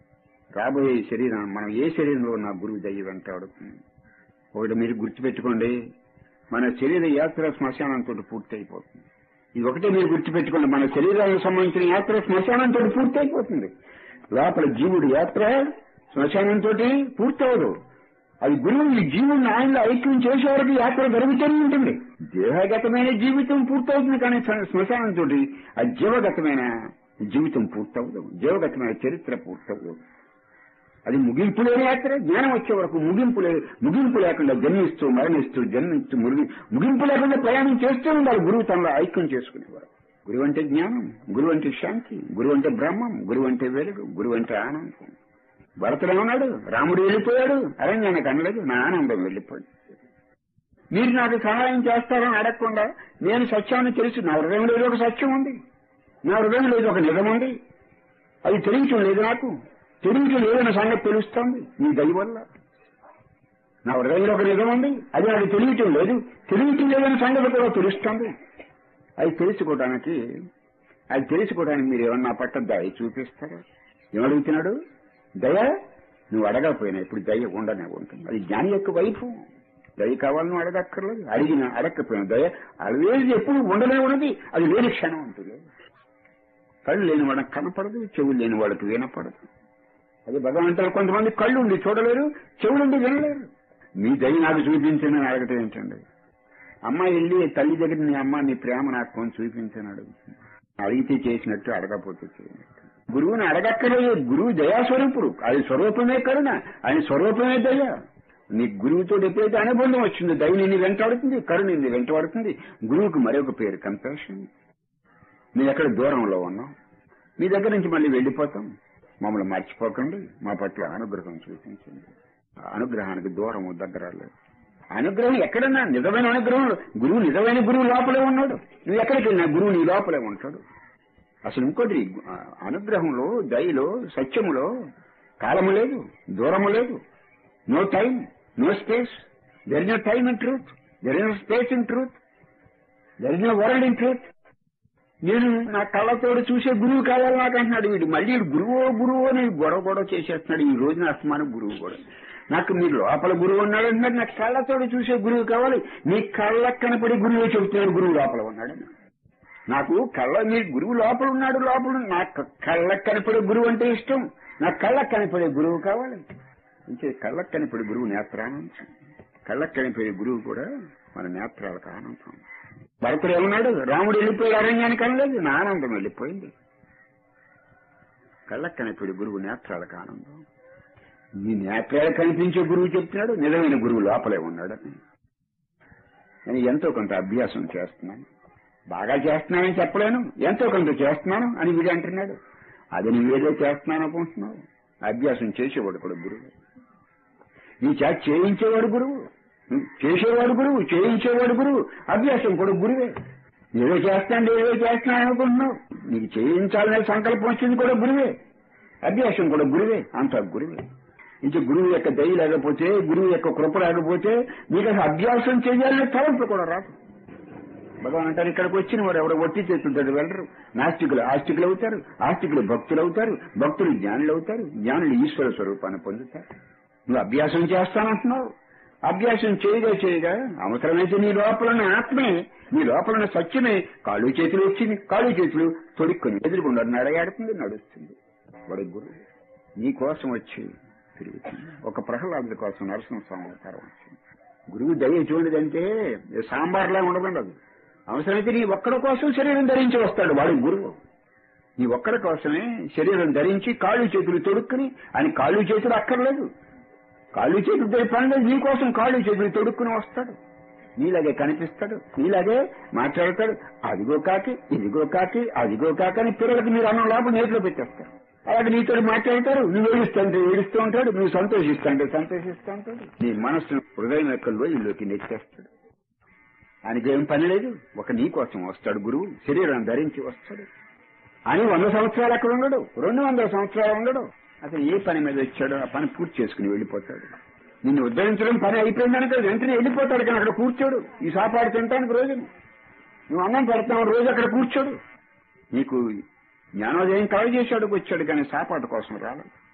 రాబోయే శరీరం మనం ఏ శరీరంలో ఉన్న గురువు దయ వెంటాడు. ఒకటి మీరు గుర్తుపెట్టుకోండి, మన శరీర యాత్ర శ్మశానంతో పూర్తి అయిపోతుంది. ఇది ఒకటే మీరు గుర్తుపెట్టుకోండి, మన శరీరానికి సంబంధించిన యాత్ర శ్మశానంతో పూర్తి అయిపోతుంది. లోపల జీవుడి యాత్ర శ్మశానంతో పూర్తవదు. అది గురువు ఈ జీవుడిని ఆయనలో ఐక్యం చేసే వరకు యాత్ర జరుగుతూనే ఉంటుంది. దేహగతమైన జీవితం పూర్తవుతుంది, కానీ శ్మశానంతో ఆ జీవగతమైన జీవితం పూర్తవదు, జీవగతమైన చరిత్ర పూర్తవదు. అది ముగింపు లేని యాత్ర. జ్ఞానం వచ్చే వరకు ముగింపు లే ముగింపు లేకుండా జన్మిస్తూ మరణిస్తూ జన్మిస్తూ ముగి ముగింపు లేకుండా ప్రయాణం చేస్తూ ఉండాలి గురువు తనలో ఐక్యం చేసుకునేవారు. గురువు అంటే జ్ఞానం, గురువు అంటే శాంతి, గురువు అంటే బ్రహ్మం, గురువు అంటే వెలుగు, గురువు అంటే ఆనందం. భరతుడు ఏమన్నాడు? రాముడు వెళ్ళిపోయాడు, అరణ్యానికి అనలేదు, నా ఆనందం వెళ్ళిపోయింది. మీరు నాకు సహాయం చేస్తారని అడగకుండా నేను సత్యాన్ని తెలుసు, నా హృదయంలో ఏదో ఒక సత్యం ఉంది, నా హృదయంలో ఏదో ఒక నిజం ఉంది, అది తెలియటం లేదు. నాకు తెలియటం లేదన్న సంగతి తెలుస్తుంది నీ దయ వల్ల. నా హృదయంలో ఒక నిజం ఉంది, అది నాకు తెలియటం లేదు, తెలియటం లేదన్న సంగతి కూడా తెలుస్తుంది. అది తెలుసుకోవడానికి అది తెలుసుకోవడానికి మీరు ఏమన్నా పట్ట దయ చూపిస్తారా? ఏమడుగుతున్నాడు? దయ నువ్వు అడగకపోయినా ఇప్పుడు దయ ఉండనే ఉంటుంది. అది జ్ఞాని యొక్క వైపు. దయ కావాలని అడగక్కర్లేదు, అడిగిన అడగకపోయినా దయ అడిగేది ఎప్పుడు ఉండనే ఉన్నది. అది లేని క్షణం ఉంటుంది. కళ్ళు లేని వాడికి కనపడదు, చెవులు లేని వాడికి వినపడదు. అది భగవంతుడు కొంతమంది కళ్ళు ఉండి చూడలేరు, చెవులుండి వినలేరు. మీ దయ నాకు చూపించని అడగటం ఏంటండి? అమ్మాయి వెళ్ళి తల్లి దగ్గర నీ అమ్మ నీ ప్రేమ నాకు కొంచెం చూపించని అడుగుతుంది. అడిగితే చేసినట్టు, అడగపోతే చేయనట్టు. గురువుని అడగక్కర్లేదు, గురువు దయాస్వరూపుడు. అది స్వరూపమే కరుణ, ఆయన స్వరూపమే దయ. నీ గురువుతో ఎప్పుడైతే అనుబంధం వచ్చింది, దయ నిన్ను వెంటాడుతుంది, కరుణ నిన్ను వెంటాడుతుంది. గురువుకు మరొక పేరు కంపాషన్. మీరు ఎక్కడ దూరంలో ఉన్నాం, మీ దగ్గర నుంచి మళ్ళీ వెళ్ళిపోతాం, మమ్మల్ని మర్చిపోకండి, మా పట్ల అనుగ్రహం చూపించండి. అనుగ్రహానికి దూరం దగ్గర లేదు. అనుగ్రహం ఎక్కడన్నా నిజమైన అనుగ్రహం, గురువు నిజమైన గురువు లోపలే ఉన్నాడు. నువ్వు ఎక్కడికి వెళ్ళినా గురువు నీ లోపలే ఉంటాడు. అసలు ఇంకోటి, అనుగ్రహంలో, దయలో, సత్యములో కాలము లేదు, దూరము లేదు. No time, no space. There is no time in truth, there is no space in truth, there is no world in truth. నేను నా కళ్ళతోడు చూసే గురువు కావాలి నాకు అంటున్నాడు వీడు. మళ్ళీ గురువు గురువు అని గొడవ గొడవ చేసేస్తున్నాడు ఈ రోజున. అస్తమానం గురువు కూడా నాకు మీరు లోపల గురువు ఉన్నాడు అంటున్నాడు, నాకు కళ్ళతోడు చూసే గురువు కావాలి. నీ కళ్ళకు కనపడి గురువే చెబుతున్నాడు గురువు లోపల ఉన్నాడు. నాకు కళ్ళ మీ గురువు లోపల ఉన్నాడు, లోపల నాకు కళ్ళకు కనపడే గురువు అంటే ఇష్టం. నాకు కళ్ళకు కనపడే గురువు కావాలి. అంటే కళ్ళకు కనపడే గురువు నేత్రానందం, కళ్ళకు కనపడే గురువు కూడా మన నేత్రాలకు ఆనందం. భరతుడు ఏమన్నాడు? రాముడు వెళ్ళిపోయి అరణ్యానికి అనలేదు, నా ఆనందం వెళ్ళిపోయింది. కళ్ళకు కనపడే గురువు నేత్రాలకు ఆనందం. నీ నేత్రాలకు కనిపించే గురువు చెప్తున్నాడు, నిజమైన గురువు లోపలే ఉన్నాడని. నేను ఎంతో కొంత అభ్యాసం చేస్తున్నాను, బాగా చేస్తున్నానని చెప్పలేను, ఎంతో కొంత చేస్తున్నాను అని వీడు అంటున్నాడు. అది నువ్వేదో చేస్తున్నాను అనుకుంటున్నావు. అభ్యాసం చేసేవాడు కూడా గురువు, నీ చేత చేయించేవాడు గురువు, చేసేవాడు గురువు, చేయించేవాడు గురువు, అభ్యాసం కూడా గురువే. ఏదో చేస్తాను ఏదో చేస్తున్నాను అనుకుంటున్నావు, నీకు చేయించాలనే సంకల్పం వచ్చింది కూడా గురువే, అభ్యాసం కూడా గురువే, అంతా గురువే. ఇంకా గురువు యొక్క దయ లేకపోతే, గురువు యొక్క కృప లేకపోతే నీకు అసలు అభ్యాసం చేయాలనే తలంపు కూడా రాదు. భగవాన్ అంటారు, ఇక్కడికి వచ్చిన వారు ఎవరో ఒట్టి చేస్తుంటారు వెళ్ళరు. నాస్తికులు ఆస్తికులు అవుతారు, ఆస్తికులు భక్తులు అవుతారు, భక్తులు జ్ఞానులు అవుతారు, జ్ఞానులు ఈశ్వర స్వరూపాన్ని పొందుతారు. నువ్వు అభ్యాసం చేస్తానంటున్నావు, అభ్యాసం చేయగా చేయగా అవసరమైతే నీ లోపల ఆత్మే, నీ లోపల సత్యమే కాళ్ళు చేతులు వచ్చింది, కాళ్ళు చేతులు తొడుక్కొని ఎదురుకుండా నడయాడుతుంది, నడుస్తుంది. వాడి గురువు నీ కోసం వచ్చి తిరుగుతుంది. ఒక ప్రహ్లాదుడి కోసం నరసింహస్వామి అవతారం వచ్చింది. గురువు దయ ఎటువంటిదంటే సాంబార్లా ఉండదండి. అది అవసరమైతే నీ ఒక్కడి కోసం శరీరం ధరించి వస్తాడు వాడి గురువు. నీ ఒక్కడి కోసమే శరీరం ధరించి కాళ్ళు చేతులు తొడుక్కుని, అని కాళ్ళు చేతులు అక్కర్లేదు, కాళ్ళు చేతులు పని నీ కోసం కాళ్ళు చేతులు తొడుక్కుని వస్తాడు. నీలాగే కనిపిస్తాడు, నీలాగే మాట్లాడతాడు. అదిగో కాకి, ఇదిగో కాకి, అదిగో కాకి అని పిల్లలకి మీరు అన్నం లోపల నేతిలో పెట్టేస్తారు. అలాగే నీతో మాట్లాడతారు, నువ్వు ఏడుస్తుంటే ఏడుస్తూ ఉంటాడు, నువ్వు సంతోషిస్తుంటే సంతోషిస్తూ ఉంటాడు. నీ మనస్సును హృదయం యొక్క లోయల్లోకి నెట్టేస్తాడు. ఆయనకేం పని లేదు, ఒక నీ కోసం వస్తాడు గురువు, శరీరం ధరించి వస్తాడు. అని వంద సంవత్సరాలు అక్కడ ఉండడు, రెండు వందల సంవత్సరాలు ఉండడు. అసలు ఏ పని మీద వచ్చాడో ఆ పని పూర్తి చేసుకుని వెళ్ళిపోతాడు. నిన్ను ఉద్ధరించడం పని అయిపోయిందనుకో వెంటనే వెళ్ళిపోతాడు, కానీ అక్కడ కూర్చోడు. ఈ సాపాడు తింటానికి రోజు నువ్వు అన్నం పెడతావు, రోజు అక్కడ కూర్చోడు. నీకు జ్ఞానోదయం కలగజేశాడు వచ్చాడు, కానీ సాపాటు కోసం రాలేదు.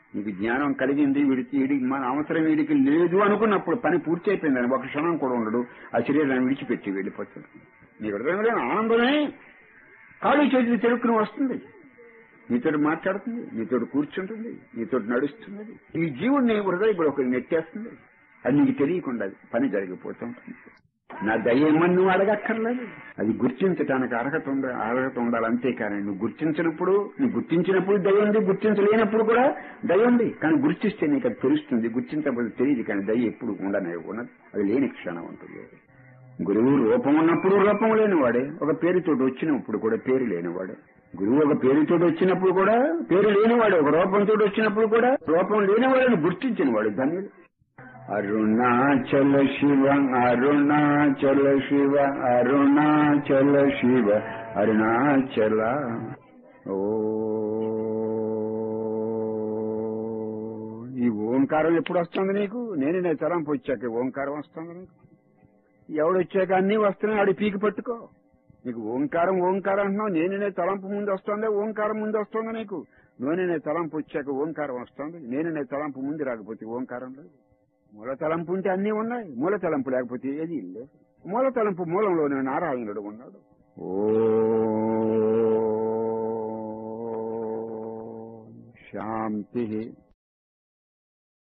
నీకు జ్ఞానం కలిగింది, వీడికి వీడికి మన అవసరం వీడికి లేదు అనుకున్నప్పుడు పని పూర్తి అయిపోయిందని ఒక క్షణం కూడా ఉండడు, ఆ శరీరాన్ని విడిచిపెట్టి వెళ్ళిపోతాడు. నీ హృదయంలో ఆనందమే కాళ్ళు చేతులు తెలుక్కుని వస్తుంది, నీతో మాట్లాడుతుంది, నీతో కూర్చుంటుంది, నీతో నడుస్తున్నది. ఈ జీవుడిని హృదయ కూడా ఒకరు నెట్టేస్తుంది, అది నీకు తెలియకుండా పని జరిగిపోతూ ఉంటుంది. నా దయ ఏమని నువ్వు అడగక్కర్లేదు, అది గుర్తించడానికి అర్హత ఉండ అర్హత ఉండాలి. అంతేకాని నువ్వు గుర్తించినప్పుడు నువ్వు గుర్తించినప్పుడు దయ ఉంది, గుర్తించలేనప్పుడు కూడా దయ ఉంది. కానీ గుర్తిస్తే నీకు అది తెలుస్తుంది, గుర్తించకపోతే తెలియదు. కానీ దయ ఎప్పుడు ఉండనే ఉన్నది, అది లేని క్షణం ఉంటుంది. గురువు రూపం ఉన్నప్పుడు రూపం లేనివాడే, ఒక పేరుతో వచ్చినప్పుడు కూడా పేరు లేనివాడే. గురువు ఒక పేరుతో వచ్చినప్పుడు కూడా పేరు లేనివాడు, ఒక రూపంతో వచ్చినప్పుడు కూడా రూపం లేనివాడని గుర్తించిన వాడు ధన్యుడు. అరుణాచల శివ అరుణాచల శివ అరుణాచల శివ అరుణాచల. ఓ ఈ ఓంకారం ఎప్పుడు వస్తుంది నీకు? నేనే తలంపు వచ్చాక ఓంకారం వస్తుంది నీకు. ఎవడొచ్చాక అన్నీ వస్తున్నాయి, ఆడి పీకి పట్టుకో. నీకు ఓంకారం ఓంకారం అంటున్నావు, నేనే తలంపు ముందు వస్తుందా ఓంకారం ముందు వస్తుందా నీకు? నేనే తలంపు వచ్చాక ఓంకారం వస్తుంది, నేనే తలంపు ముందు రాకపోతే ఓంకారం లేదు. మూల తలంపు ఉంటే అన్నీ ఉన్నాయి, మూల తలంపు లేకపోతే ఏది లేదు. మూల తలంపు మూలంలోనే నారాయణుడు ఉన్నాడు. ఓ శాంతి.